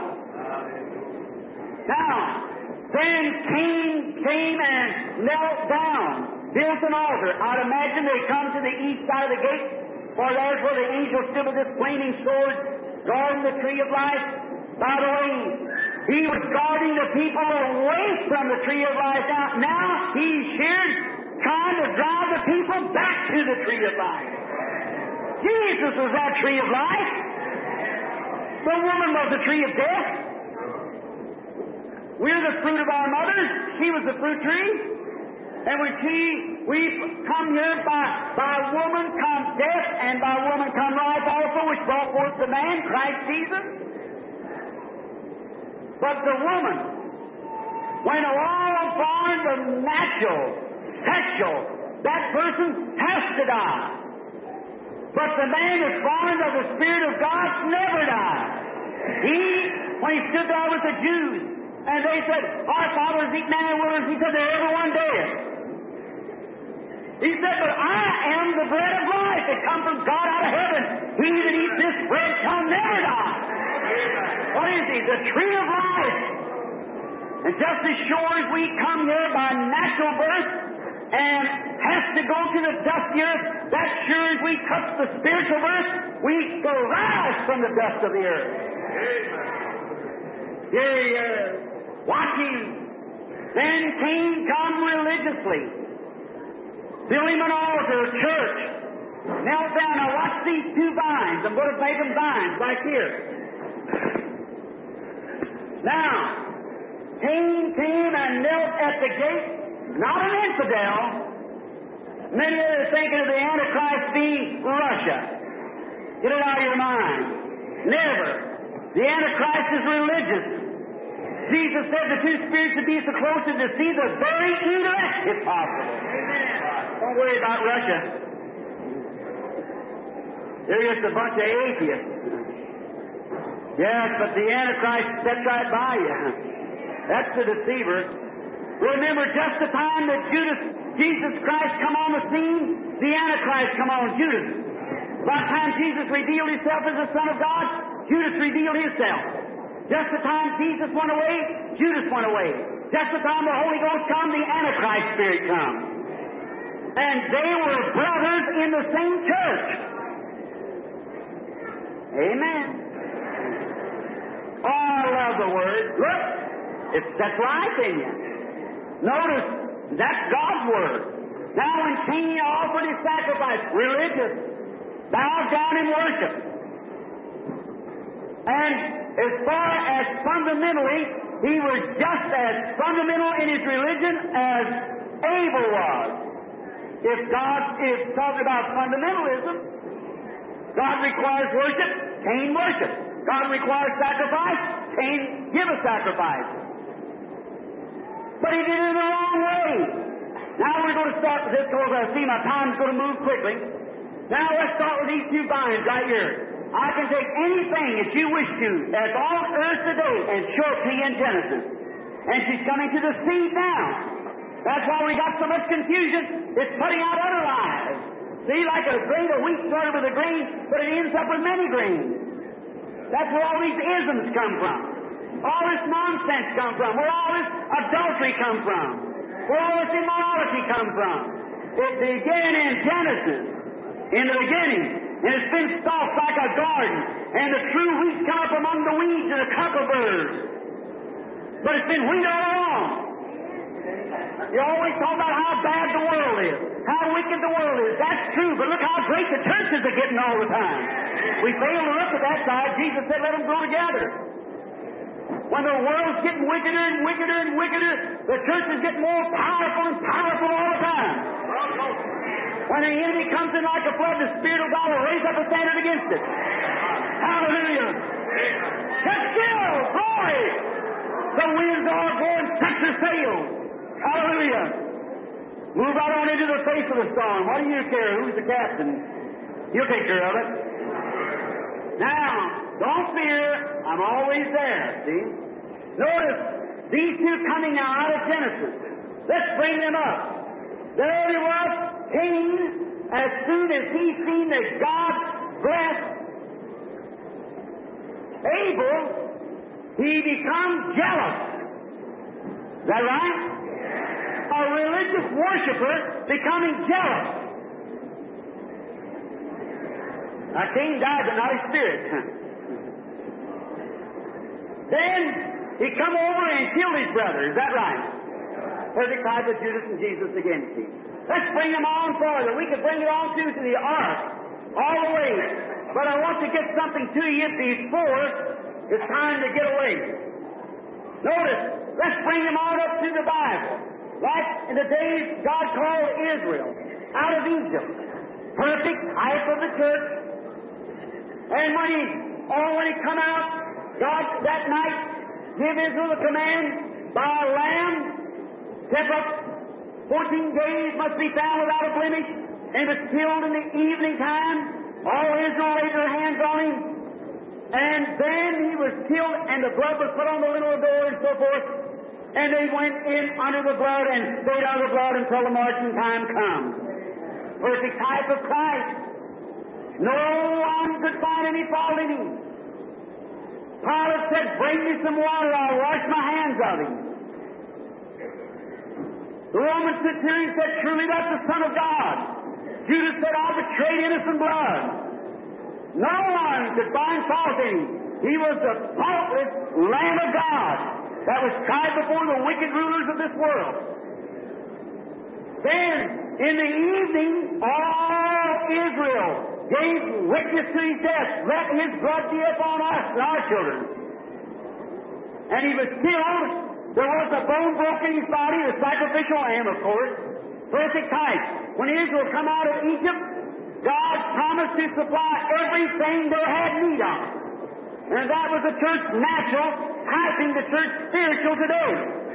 Now, then Cain came and knelt down, built an altar. I'd imagine they come to the east side of the gate, for there's where the angel stood with his flaming sword, guarding the tree of life. By the way, he was guarding the people away from the tree of life. Now he's here trying to drive the people back to the tree of life. Jesus was that tree of life. The woman was the tree of death. We're the fruit of our mothers. She was the fruit tree. And we come here by woman come death, and by woman come life also, which brought forth the man, Christ Jesus. But the woman, when all born the natural, sexual, that person has to die. But the man that's born of the Spirit of God never dies. When he stood there with the Jews, and they said, our fathers eat manna and waters, he said, they're everyone dead. He said, but I am the bread of life that comes from God out of heaven. He that eats this bread shall never die. What is he? The tree of life. And just as sure as we come here by natural birth and have to go to the dusty earth, that sure as we touch the spiritual birth, we go rise from the dust of the earth. Here he is. Watch him. Then Cain come religiously. Build him an altar, a church. Knelt down. Now watch these two vines. I'm going to make them vines like here. Now, Cain came and knelt at the gate, not an infidel. Many are thinking of the Antichrist being Russia. Get it out of your mind. Never. The Antichrist is religious. Jesus said the two spirits would be so close as to see the very elect, if possible. Don't worry about Russia. They're just a bunch of atheists. Yes, but the Antichrist sets right by you. That's the deceiver. Remember, just the time that Jesus Christ come on the scene, the Antichrist come on Judas. By the time Jesus revealed Himself as the Son of God, Judas revealed himself. Just the time Jesus went away, Judas went away. Just the time the Holy Ghost come, the Antichrist spirit come. And they were brothers in the same church. Amen. Oh, I love the Word. Look, that's life in you. Notice, that's God's Word. Now when Cain offered his sacrifice, religious, bowed down in worship. And as far as fundamentally, he was just as fundamental in his religion as Abel was. If God is talking about fundamentalism, God requires worship, Cain worship. God requires sacrifice, Cain give a sacrifice. But he did it the wrong way. Now we're going to start with this because I see my time's going to move quickly. Now let's start with these two vines right here. I can take anything that you wish to that's on earth today and show it to you in Genesis. And she's coming to the seed now. That's why we got so much confusion. It's putting out other lies. See, like a grain of wheat started with a grain, but it ends up with many grains. That's where all these isms come from. All this nonsense come from. Where all this adultery come from. Where all this immorality come from. It began in Genesis, in the beginning, and it's been stalked like a garden, and the true wheat come up among the weeds and the cockleburs. But it's been wheat all along. You always talk about how bad the world is, how wicked the world is. That's true, but look how great the churches are getting all the time. We fail to look at that side. Jesus said, let them grow together. When the world's getting wickeder and wickeder and wickeder, the church is getting more powerful and powerful all the time. When the enemy comes in like a flood, the Spirit of God will raise up a standard against it. Hallelujah. Get still, glory. The winds are going, set your sails. Hallelujah. Move right on into the face of the storm. What do you care? Who's the captain? You'll take care of it. Now, don't fear. I'm always there, see? Notice, these two coming now out of Genesis. Let's bring them up. There he was, Cain, as soon as he seen that God blessed Abel, he becomes jealous. Is that right? A religious worshiper becoming jealous. Now, Cain died, but not his spirit. Then he come over and killed his brother. Is that right? Perfect type of Judas and Jesus against him. Let's bring them on further. We could bring it on to the ark all the way. But I want to get something to you before it's time to get away. Notice, let's bring them on up to the Bible. Like in the days God called Israel out of Egypt. Perfect type of the church. And when he come out, God that night gave Israel the command by a lamb, step up 14 days must be found without a blemish, and was killed in the evening time. All Israel laid their hands on him, and then he was killed, and the blood was put on the lintel of the door and so forth, and they went in under the blood and stayed under the blood until the marching time comes. Perfect type of Christ. No one could find any fault in him. Pilate said, bring me some water, I'll wash my hands of him. The Roman centurion said, truly that's the Son of God. Judas said, I betrayed innocent blood. No one could find fault in him. He was the faultless Lamb of God that was tried before the wicked rulers of this world. Then, in the evening, all Israel gave witness to his death. Let his blood be upon us and our children. And he was killed. There was a bone broken in his body, the sacrificial lamb, of course. Perfect type. When Israel come out of Egypt, God promised to supply everything they had need of. And that was the church natural, hyping the church spiritual today.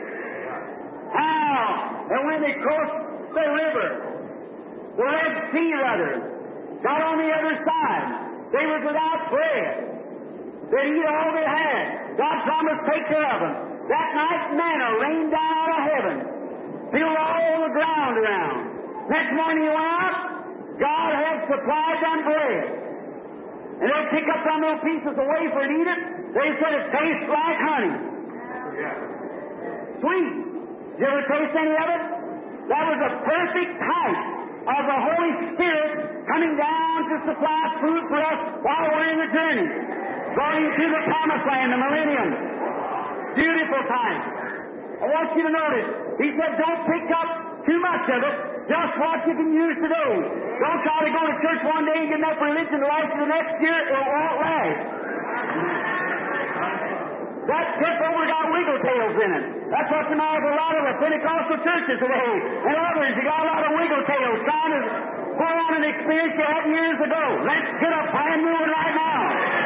How? And when they crossed the river, the Red Sea rather, got on the other side, they were without bread. They eat all they had. God promised to take care of them. That night manna rained down out of heaven, filled all the ground around. Next morning you went out, God had supplied them bread. And they'll pick up some little pieces of wafer and eat it. They said it tastes like honey. Sweet. Did you ever taste any of it? That was a perfect type of the Holy Spirit coming down to supply food for us while we're in the journey, going to the promised land, the millennium. Beautiful time. I want you to notice, he said, don't pick up too much of it, just what you can use today. Don't try to go to church one day and get enough religion to last you the next year. It won't last. That tip over got wiggle tails in it. That's what's the matter with a lot of the Pentecostal churches today. And others, you got a lot of wiggle tails trying to go on an experience you had years ago. Let's get a brand new one right now.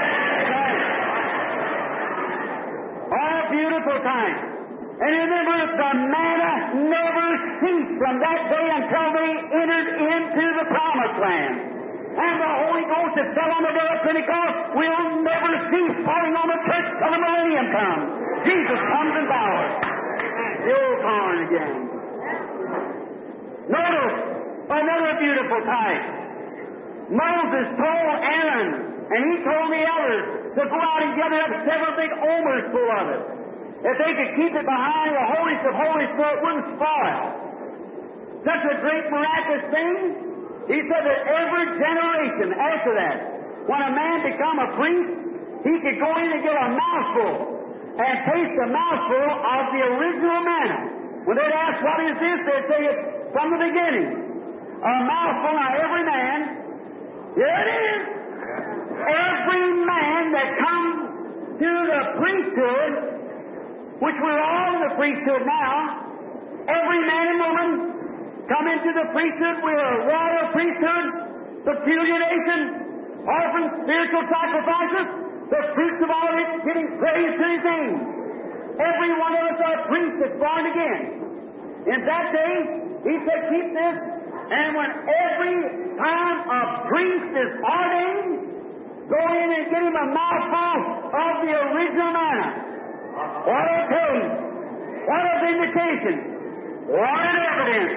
All beautiful time. And remember, the manna never ceased from that day until they entered into the promised land. And the Holy Ghost that fell on the day of Pentecost will never cease falling on the church till the millennium comes. Jesus comes in power. The old corn again. beautiful type. Moses told Aaron, and he told the elders to go out and gather up several big omers full of it. If they could keep it behind the holiest of holies so it wouldn't spoil. Such a great miraculous thing. He said that every generation after that, when a man become a priest, he could go in and get a mouthful and taste a mouthful of the original manna. When they'd ask, what is this? They'd say, it's from the beginning. A mouthful. Now every man, here it is. Every man that comes to the priesthood, which we're all in the priesthood now, every man and woman come into the priesthood. We're a royal priesthood, peculiar nation, offering spiritual sacrifices, the fruits of all it, giving praise to His name. Every one of us are priests that's born again. In that day, He said, keep this, and when every time a priest is ordained, go in and get him a mouthful of the original manna. What a taste! What a vindication! What an evidence!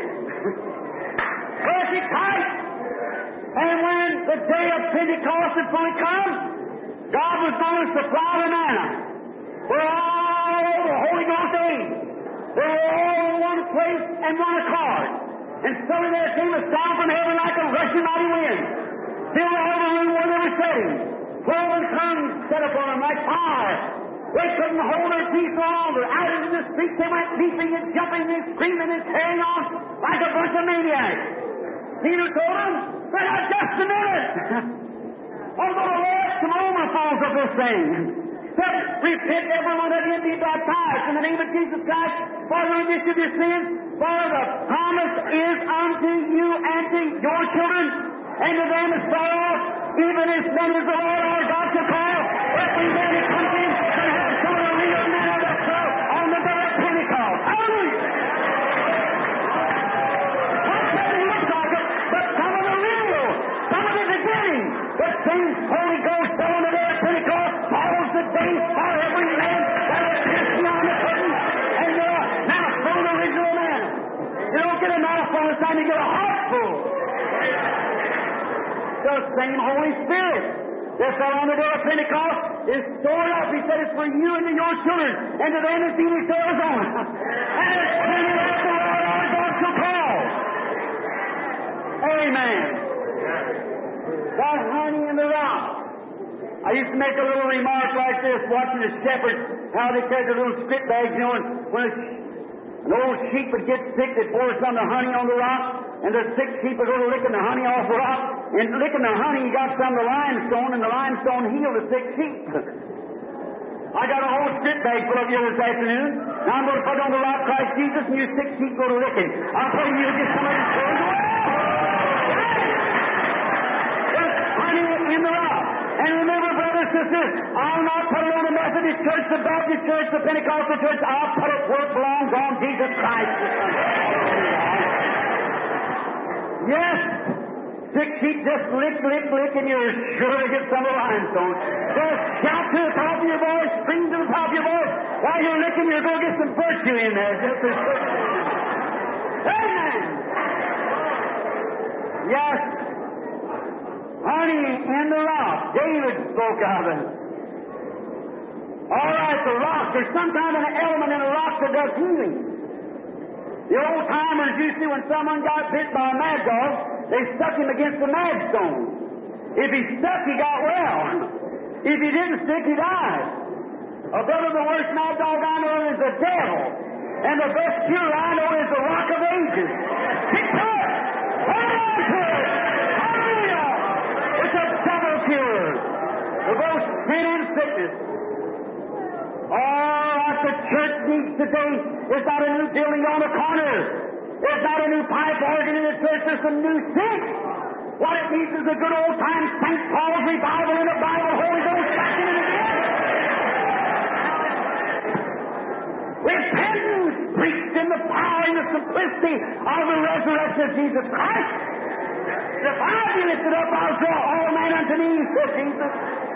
Perfect type! And when the day of Pentecost is going to come, God was going to supply the manna. We're all the Holy Ghost age. They were all in one place and one accord. And suddenly there came a sound from heaven like a rushing mighty wind. Filled all the room where they were sitting. Cloven tongues set upon them like fire. They couldn't hold their peace no longer. Out into the streets they went leaping and jumping and screaming and carrying on like a bunch of maniacs. Peter told them, "But now just a minute. I'm going to lay some overflows of this thing. Said, repent everyone of you and be baptized in the name of Jesus Christ for the remission of your sins. For the promise is unto you and to your children, and to them as far off, even as many as the Lord our God shall call. Every man that comes in and have some of the real manna that fell on the day of Pentecost." Hallelujah! Not that it looks like it, but some of the real, some of the beginning. The same Holy Ghost fell on the day of Pentecost, follows the day for every man that is pierced beyond the curtain, and now from the original manna. You don't get a mouthful this time, you get a heart full. The same Holy Spirit that fell on the day of Pentecost is stored up. He said it's for you and to your children, and to them as Phoenix, Arizona. And it's plenty of the Lord our God shall call. Amen. The honey in the rock. I used to make a little remark like this, watching the shepherds, how they carried their little spit bags, you know, and when an old sheep would get sick, they'd pour some of the honey on the rock, and the sick sheep would go to licking the honey off the rock, and licking the honey, he got some of the limestone, and the limestone healed the sick sheep. I got a whole spit bag full of you this afternoon. Now I'm going to put it on the rock, Christ Jesus, and you sick sheep go to licking. I'm putting you to get some of these things away. There's honey in the rock. And remember, brothers and sisters, I'll not put it on the Methodist Church, the Baptist Church, the Pentecostal Church. I'll put it where it belongs, on Jesus Christ. Yes, sick sheep just lick, and you're sure to get some of the limestone. Just shout to the top of your voice, scream to the top of your voice. While you're licking, you're going to get some virtue in there. Just as Amen. Yes. Honey in the rock. David spoke of it. All right, the rock. There's some kind of an element in the rock that does healing. The old timers used to, when someone got bit by a mad dog, they stuck him against the mad stone. If he stuck, he got well. If he didn't stick, he died. Brother, the worst mad dog I know is the devil. And the best cure I know is the Rock of Ages. Stick to it. Hold on to it. Hallelujah. It's a double cure for both sin and sickness. Oh, what the church needs today is not a new building on the corner. There's not a new pipe organ in the church. There's some new things. What it needs is a good old-time St. Paul's revival in the Bible, Holy Ghost back in it again. Repentance preached in the power and the simplicity of the resurrection of Jesus Christ. If I be lifted up, I'll draw all men unto me, said Jesus.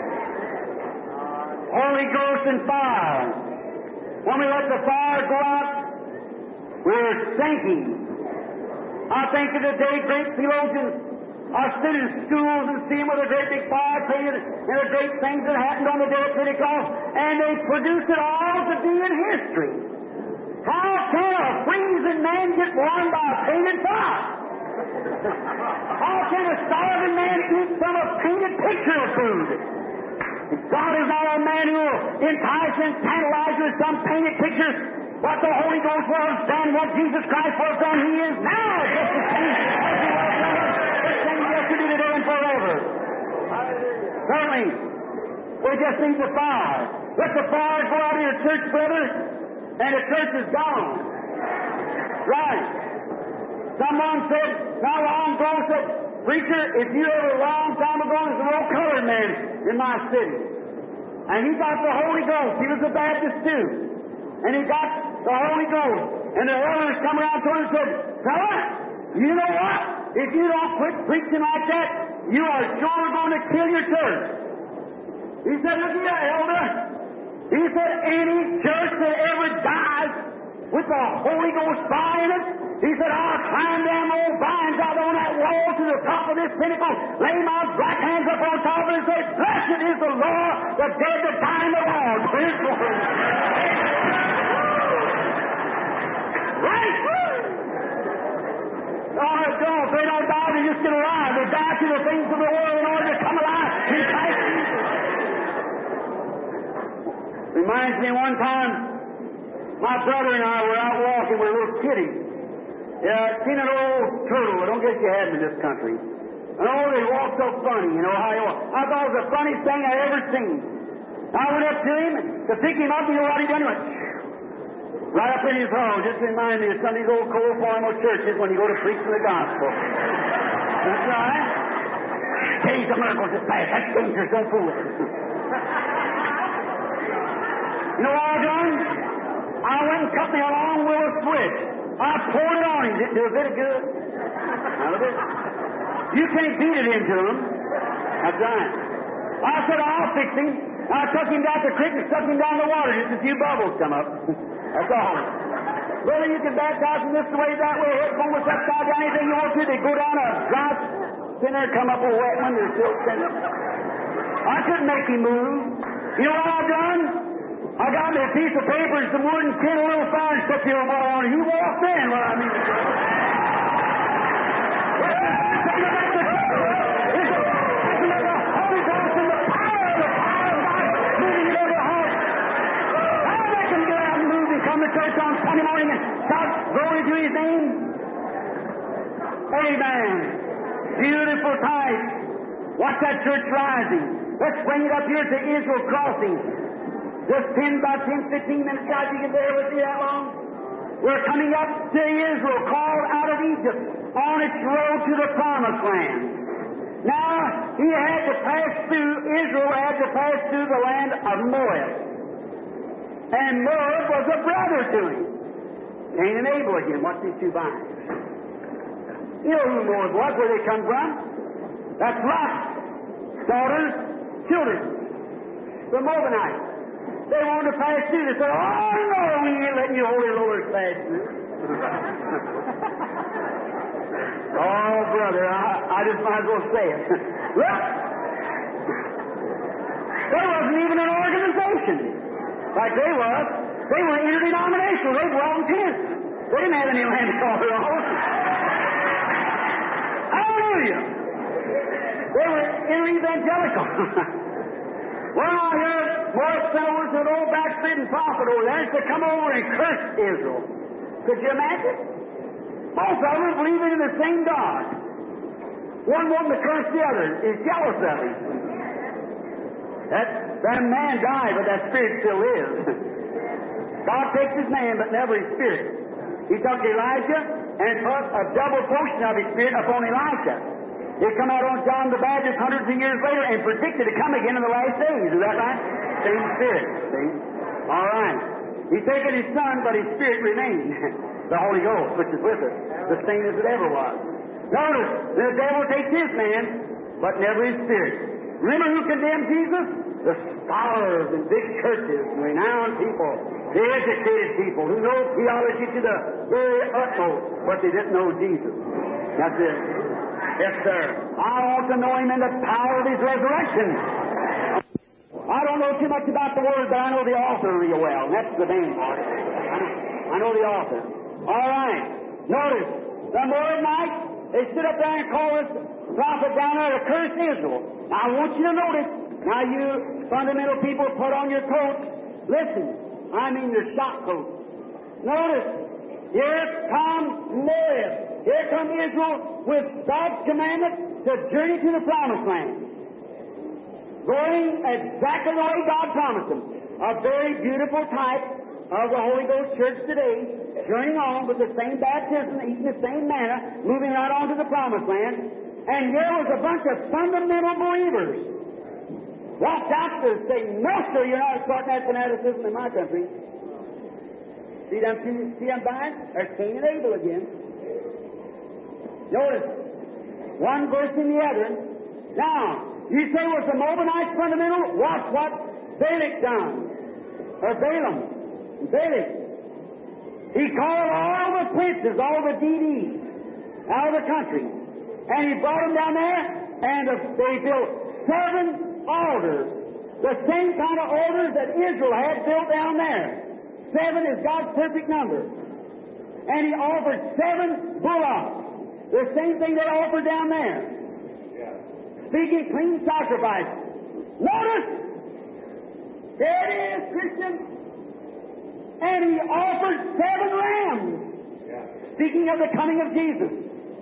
Holy Ghost and fire. When we let the fire go out, we're sinking. I think of the day great theologians are sitting in schools and seeing with a great big fire painted and the great things that happened on the day of Pentecost, and they produce it all to be in history. How can a freezing man get warmed by a painted fire? How can a starving man eat from a painted picture of food? God is not a man who will entice and tantalize with some painted picture. What the Holy Ghost was then, what Jesus Christ was then, He is now just the same as He was then, the same yesterday, today, and forever. Certainly, we just need the fire. Let the fire go out of your church, brother, and the church is gone. Right. Someone said, not long ago, said, preacher, if you ever a long time ago, there's an old colored man in my city. And he got the Holy Ghost. He was a Baptist too. And he got the Holy Ghost. And the elders come around to him and said, fella, you know what? If you don't quit preaching like that, you are sure going to kill your church. He said, look at that, elder. He said, any church that ever dies with the Holy Ghost fire in it, he said, I'll climb them old vines out on that wall to the top of this pinnacle, lay my black hands up on top of it and say, blessed is the Lord, the dead, the dying, the Lord. Praise the Lord. Right? Oh, God, if they don't die, they just get alive. They die to the things of the world in order to come alive in Christ Jesus. Reminds me one time, my brother and I were out walking with a little kitty. Yeah, seen an old turtle. I don't guess you have them in this country. And oh, they walk so funny, you know how they walk. I thought it was the funniest thing I ever seen. I went up to him to pick him up, you know what he done? He went right up in his hole. Just remind me of some of these old cold formal churches when you go to preach the gospel. That's right. Change the miracles is fast. That's dangerous. Don't fool with it. You know what I done? I went and cut me a long willow switch. I poured it on him. Did it do a bit of good? Not a bit. You can't beat it into him. That's right. I said, I'll fix him. I took him down the creek and stuck him down the water. Just a few bubbles come up. That's all. Brother, you can baptize him this way, that way, head going upside down, anything you want to. They go down a dry spinner, come up a wet one, they're still spinning. I couldn't make him move. You know what I done? I got me a piece of paper and some wood and kindled a little fire and stuck the old water on it. He walked in. Well, I mean, come to church on Sunday morning and shout glory to His name. Amen. Beautiful type. Watch that church rising. Let's bring it up here to Israel Crossing. Just 10 by 10, 15 minutes, guys, you can bear with me that long? We're coming up to Israel, called out of Egypt, on its road to the Promised Land. Now, he had to pass through, Israel had to pass through the land of Moab. And Moab was a brother to him. Cain and Abel again. Watch these two vines. You know who Moab was, where they come from? That's Lot. Daughters, children. The Moabites. They wanted to pass through. They said, oh, no, we ain't letting you holy rollers pass through. Oh, brother, I just might as well say it. Look, there wasn't even an organization. Like they was. They were interdenominational. They dwelt in tents. They didn't have any land to call their own. Hallelujah. They were inter-evangelical. Well, I heard Morris sent over to an old backslidden prophet over there to come over and curse Israel. Could you imagine? Both of them believing in the same God. One wanting to curse the other. Is jealous of him. That man died, but that spirit still lives. God takes his man, but never his spirit. He took Elijah and put a double portion of his spirit upon Elisha. He come out on John the Baptist hundreds of years later and predicted to come again in the last days. Is that right? Same spirit. See? All right. He's taken his son, but his spirit remained. The Holy Ghost, which is with us. The same as it ever was. Notice, the devil takes his man, but never his spirit. Remember who condemned Jesus? The scholars and big churches and renowned people. The educated people who know theology to the very utmost, but they didn't know Jesus. That's it. Yes, sir. I want to know Him in the power of His resurrection. I don't know too much about the Word, but I know the author real well. And that's the main part. I know the author. All right. Notice, the morning night, they stood up there and called this prophet down there to curse Israel. Now, I want you to notice, now you fundamental people put on your coats. Listen, I mean your shop coats. Notice, here comes Moab. Here comes Israel with God's commandment to journey to the promised land. Going exactly the way God promised them. A very beautiful type of the Holy Ghost Church today, journeying on with the same baptism, eating the same manna, moving right on to the promised land. And here was a bunch of fundamental believers walked out to say, no, sir, you're not starting that fanaticism in my country. See them behind? There's Cain and Abel again. Notice, one verse in the other. Now, you say, was the Moabites fundamental? Watch what Balak done. Or Balaam. Balak. He called all the princes, all the DDs out of the country. And he brought them down there, and they built 7 altars. The same kind of altars that Israel had built down there. 7 is God's perfect number. And he offered 7 bullocks. The same thing they offered down there. Speaking clean sacrifice. Notice! There it is, Christian. And he offered 7 rams. Speaking of the coming of Jesus.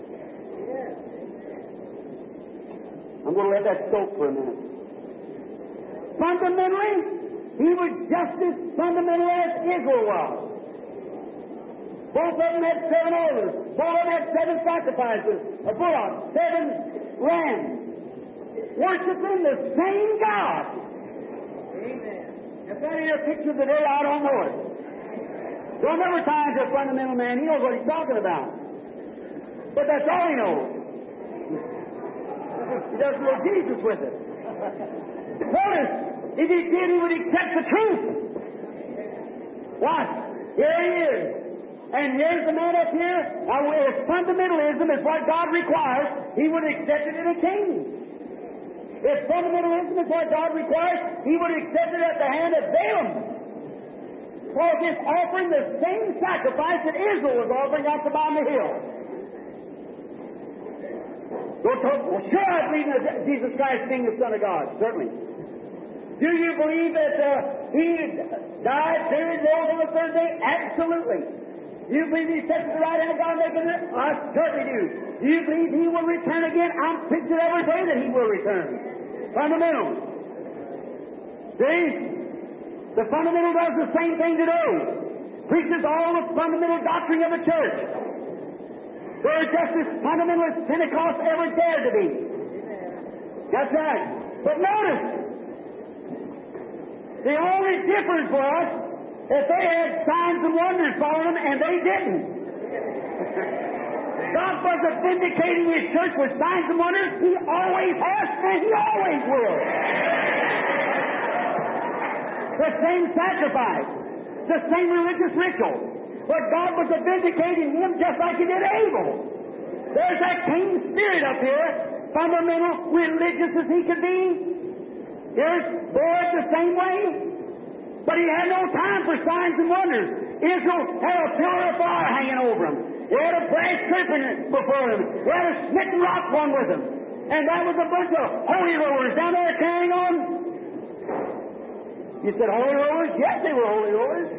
I'm going to let that soak for a minute. Fundamentally, he was just as fundamental as Israel was. Both of them had 7 altars. Both of them had 7 sacrifices. A bullock, 7 rams. Worshipping the same God. Amen. If that ain't a picture of the day, I don't know it. Don't ever tie to a fundamental man. He knows what he's talking about. But that's all he knows. He doesn't know Jesus with it. Notice, if he did, he would accept the truth. Watch. Here he is. And here's the man up here. Now, if fundamentalism is what God requires, he would accept it in a king. If fundamentalism is what God requires, he would accept it at the hand of Balaam. For just offering the same sacrifice that Israel was offering out the bottom of the hill. Well, sure, I believe in Jesus Christ being the Son of God, certainly. Do you believe that He died, buried, rose on the third day? Absolutely. Do you believe He sits at the right hand of God making it? I certainly do. Do you believe He will return again? I'm preaching every day that He will return. Fundamental. See? The fundamental does the same thing today. Preaches all the fundamental doctrine of the church. They're just as fundamental as Pentecost ever dared to be. That's right. But notice, the only difference was that they had signs and wonders following them, and they didn't. God wasn't vindicating His church with signs and wonders. He always has, and He always will. The same sacrifice, the same religious ritual. But God was vindicating him just like He did Abel. There's that Cain spirit up here, fundamental, religious as he could be. Here's Boaz the same way. But he had no time for signs and wonders. Israel had a pillar of fire hanging over him. They had a brass serpent before him. They had a smitten rock one with him. And that was a bunch of holy rollers down there carrying on. You said holy rollers? Yes, they were holy rollers.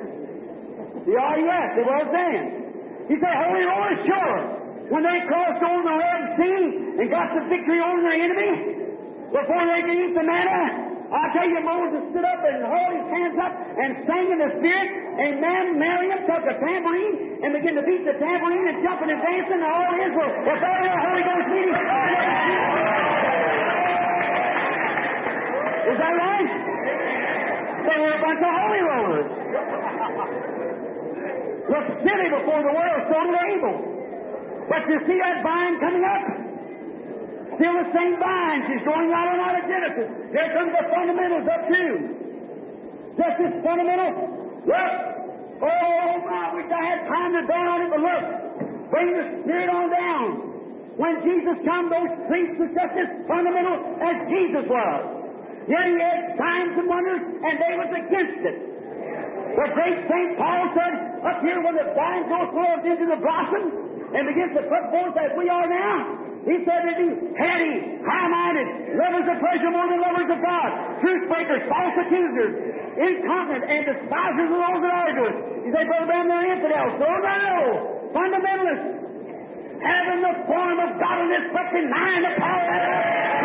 Yes, they were then. He said holy rollers? Sure. When they crossed over the Red Sea and got the victory over their enemy, before they could eat the manna, I tell you, Moses stood up and held his hands up and sang in the Spirit. And Miriam took a tambourine and began to beat the tambourine and jumping and dancing, and all Israel was out in a Holy Ghost meeting. Is that right? They were a bunch of holy rollers. Looked silly before the world, so did Abel. But you see that vine coming up? Still the same vine. She's growing right on out of Genesis. There comes the fundamentals up too. Just as fundamental, Look! Oh, I wish I had time to dwell on it, but look! Bring the Spirit on down. When Jesus come, those priests were just as fundamental as Jesus was. Yet he had signs and wonders, and they was against it. The great St. Paul said, up here when the vine goes forth into the blossom and begins to put forth as we are now, he said to be heady, high-minded, lovers of pleasure more than lovers of God, truth breakers, false accusers, incontinent, and despisers of those that argue it. He said, Brother Branham, they're infidels. No, fundamentalists, having the form of godliness, but denying the power of it.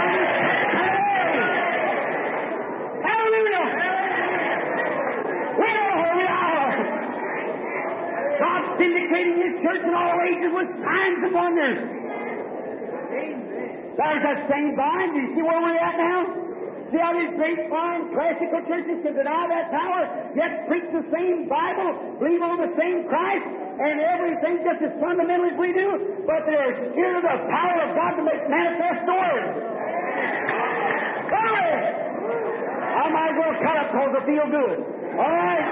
Hallelujah! We know who we are. God's vindicating His church in all ages with signs and wonders. There's that same vine. Do you see where we're at now? See how these great fine classical churches can deny that power, yet preach the same Bible, believe on the same Christ, and everything just as fundamental as we do, but they're scared of the power of God to make manifest doors. Glory! I might as well cut up because I feel good. All right?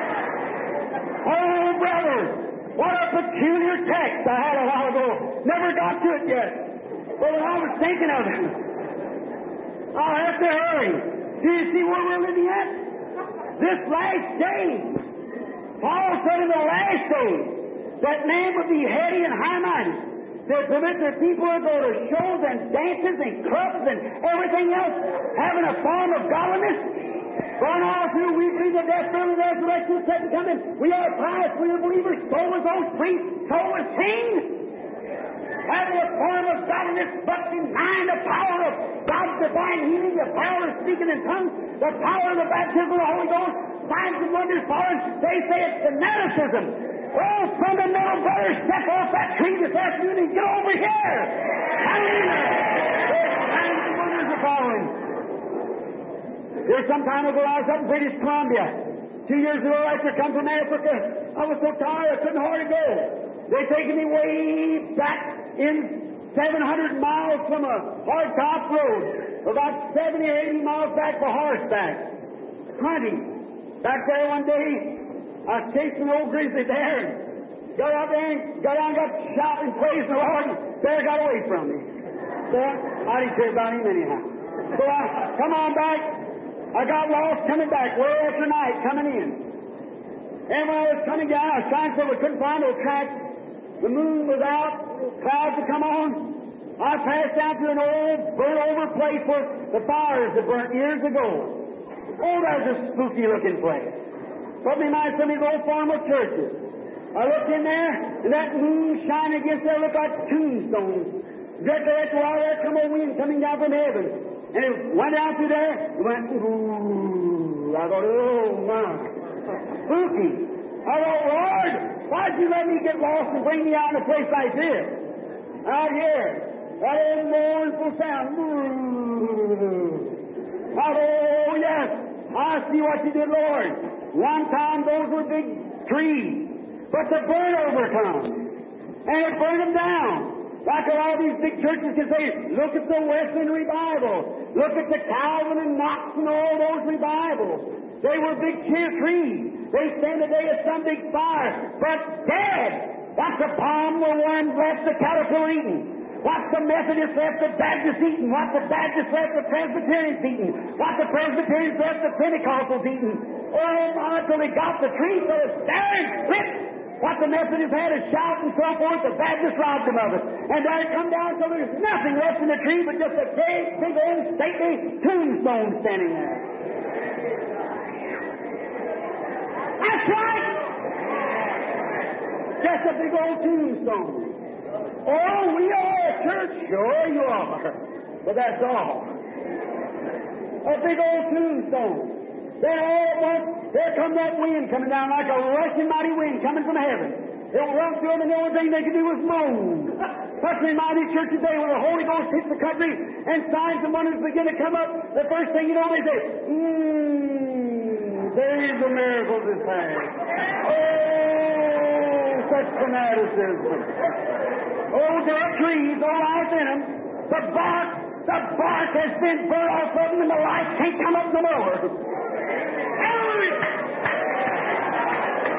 Oh, brother, what a peculiar text I had a while ago. Never got to it yet. But when I was thinking of it, I'll have to hurry. Do you see where we're living at? This last day. Paul said in the last day that man would be heady and high-minded. They permit their people to go to shows and dances and clubs and everything else, having a form of godliness. Run all through, we believe the death, burial, and resurrection, the second coming. We are pious, we are believers. So was those priests, so was Cain. Having a form of godliness, but denying the power of God's divine healing, the power of speaking in tongues, the power of the baptism of the Holy Ghost, signs and wonders following. They say it's fanaticism. Oh, fundamental brothers, step off that tree this afternoon and get over here. Hallelujah. There's signs and wonders are following. Here's some time ago, I was up in British Columbia. 2 years ago, after I come from Africa, I was so tired I couldn't hardly go. They taken me way back in 700 miles from a hardtop road, about 70 or 80 miles back for horseback. Hunting. Back there one day, I was chasing an old grizzly bear. Got out there and got shouting, praising the Lord, and the bear got away from me. So I didn't care about him anyhow. So I come on back. I got lost coming back, way after night, coming in. And when I was coming down, I was trying to, we couldn't find no tracks. The moon was out, clouds had come on. I passed down to an old, burnt-over place where the fires had burnt years ago. Oh, that was a spooky-looking place. Put me in mind some of these old formal churches. I looked in there, and that moon shining against there looked like tombstones. Directly after a while, there come a wind coming down from heaven. And it went down through there, it went, ooh. I thought, oh, my. Spooky. I thought, Lord, why'd you let me get lost and bring me out in a place like this? Out here. That old mournful sound. I thought, oh, yes, I see what you did, Lord. One time those were big trees, but the burn over come, and it burned them down. Like all these big churches can say, look at the Wesleyan revival. Look at the Calvin and Knox and all those revivals. They were big trees. They stand today at some big fire, but dead. What's the palm the worm left the caterpillar eating? What's the Methodist left the Baptist eating? What the Baptist left the Presbyterians eating? What the Presbyterians left the Pentecostals eating? Oh, my, until they got the tree, so it's there and split. What the Methodists had is shout and so forth, the Baptists robbed them of it. And there it come down so there's nothing left in the tree but just a big old stately tombstone standing there. That's right! Just a big old tombstone. Oh, we are a church. Sure you are. But that's all. A big old tombstone. Then all at once, there come that wind coming down like a rushing mighty wind coming from heaven. It will run through them, and the only thing they can do is moan. That's in mighty church today when the Holy Ghost hits the country and signs and wonders begin to come up. The first thing you know, they say, there's the miracles this time. Oh, such fanaticism. Oh, dead trees, no life in them. The bark has been burnt off of them, and the life can't come up no more.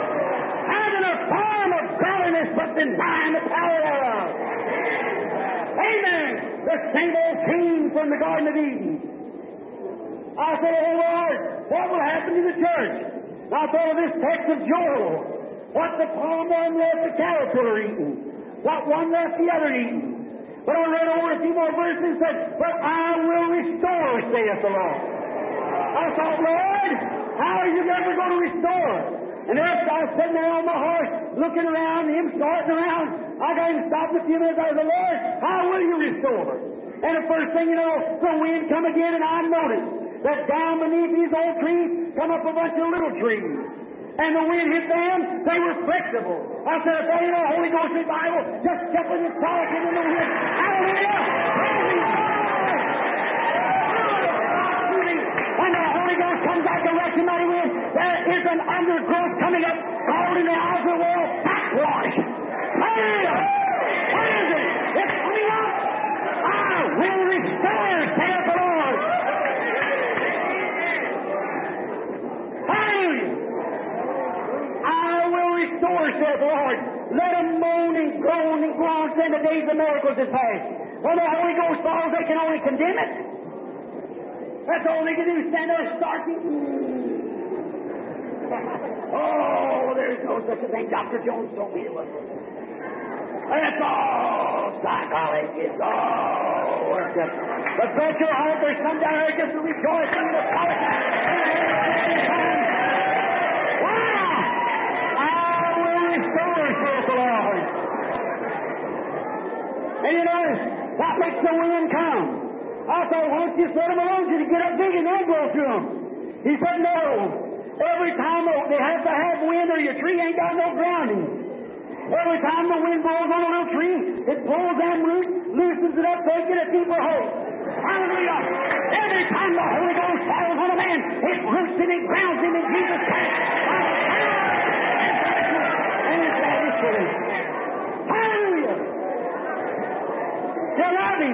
godliness, but denying the power thereof. Amen. The same old theme from the Garden of Eden. I said, oh Lord, what will happen to the church? And I thought of this text of Joel. What the palm worm left the caterpillar eating. What one left the other eating. But I read over a few more verses and said, but I will restore, saith the Lord. I thought, Lord, how are you ever going to restore? And after I was sitting there on my horse, looking around, him starting around, I got him stopped a few minutes. I said, Lord, how will you restore? And the first thing you know, the wind come again, and I noticed that down beneath these old trees come up a bunch of little trees. And the wind hit them, they were flexible. I said, if that ain't a Holy Ghost revival, just step with your frolicking in the wind. Hallelujah! When the Holy Ghost comes like a rushing mighty wind, there is an undergrowth coming up called in the eyes of the world backwash. Hallelujah! What is it? It's coming up. I will restore, saith the Lord. Hallelujah! I will restore, saith the Lord. Let them moan and groan and go on, saying the days of miracles is past. When the Holy Ghost falls, they can only condemn it. That's all they can do, stand there starting. Oh, there's no such a thing. Dr. Jones told me it was. That's all psychology. It's all work. But bless your heart, there's some down there just rejoicing in the power. And you know, that makes the wind come. I thought, why don't you just let them alone till you get up big and then blow through them? He said, no. Every time they have to have wind or your tree ain't got no grounding. Every time the wind blows on a little tree, it pulls them roots, loosens it up, so they get a deeper hold. Hallelujah! Every time the Holy Ghost falls on a man, it roots him and grounds him in Jesus Christ. And it's that issue. Hallelujah! You love him.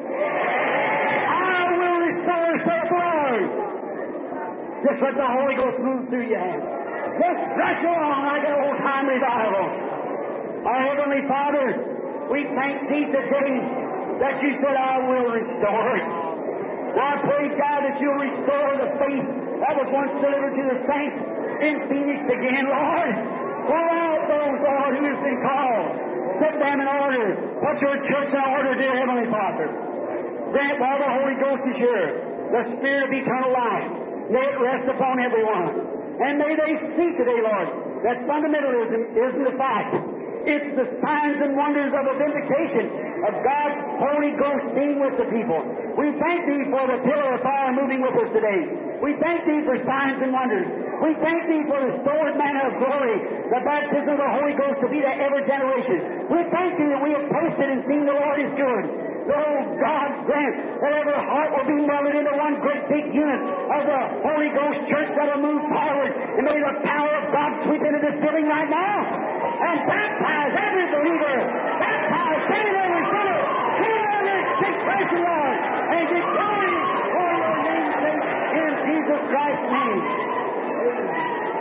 I will restore, saith the Lord. Just let the Holy Ghost move through your hand. Just rush along like an old-time revival. Our Heavenly Father, we thank Thee today that You said, I will restore. Now I pray, God, that You'll restore the faith that was once delivered to the saints in Phoenix again, Lord. Pour out those, Lord, who has been called. Set them in order. Put Your church in order, dear Heavenly Father. Grant while the Holy Ghost is here, the Spirit of eternal life. May it rest upon everyone. And may they see today, Lord, that fundamentalism isn't the fact. It's the signs and wonders of a vindication of God's Holy Ghost being with the people. We thank Thee for the pillar of fire moving with us today. We thank Thee for signs and wonders. We thank Thee for the stored manna of glory, the baptism of the Holy Ghost to be to every generation. We thank Thee that we have tasted and seen the Lord is good. Oh, God grant that every heart will be melded into one great big unit of the Holy Ghost church that will move forward. And may the power of God sweep into this building right now and baptize every believer. Baptize every sinner. Heal every sick person, Lord. And give glory for Your name's sake in Jesus Christ's name. Amen.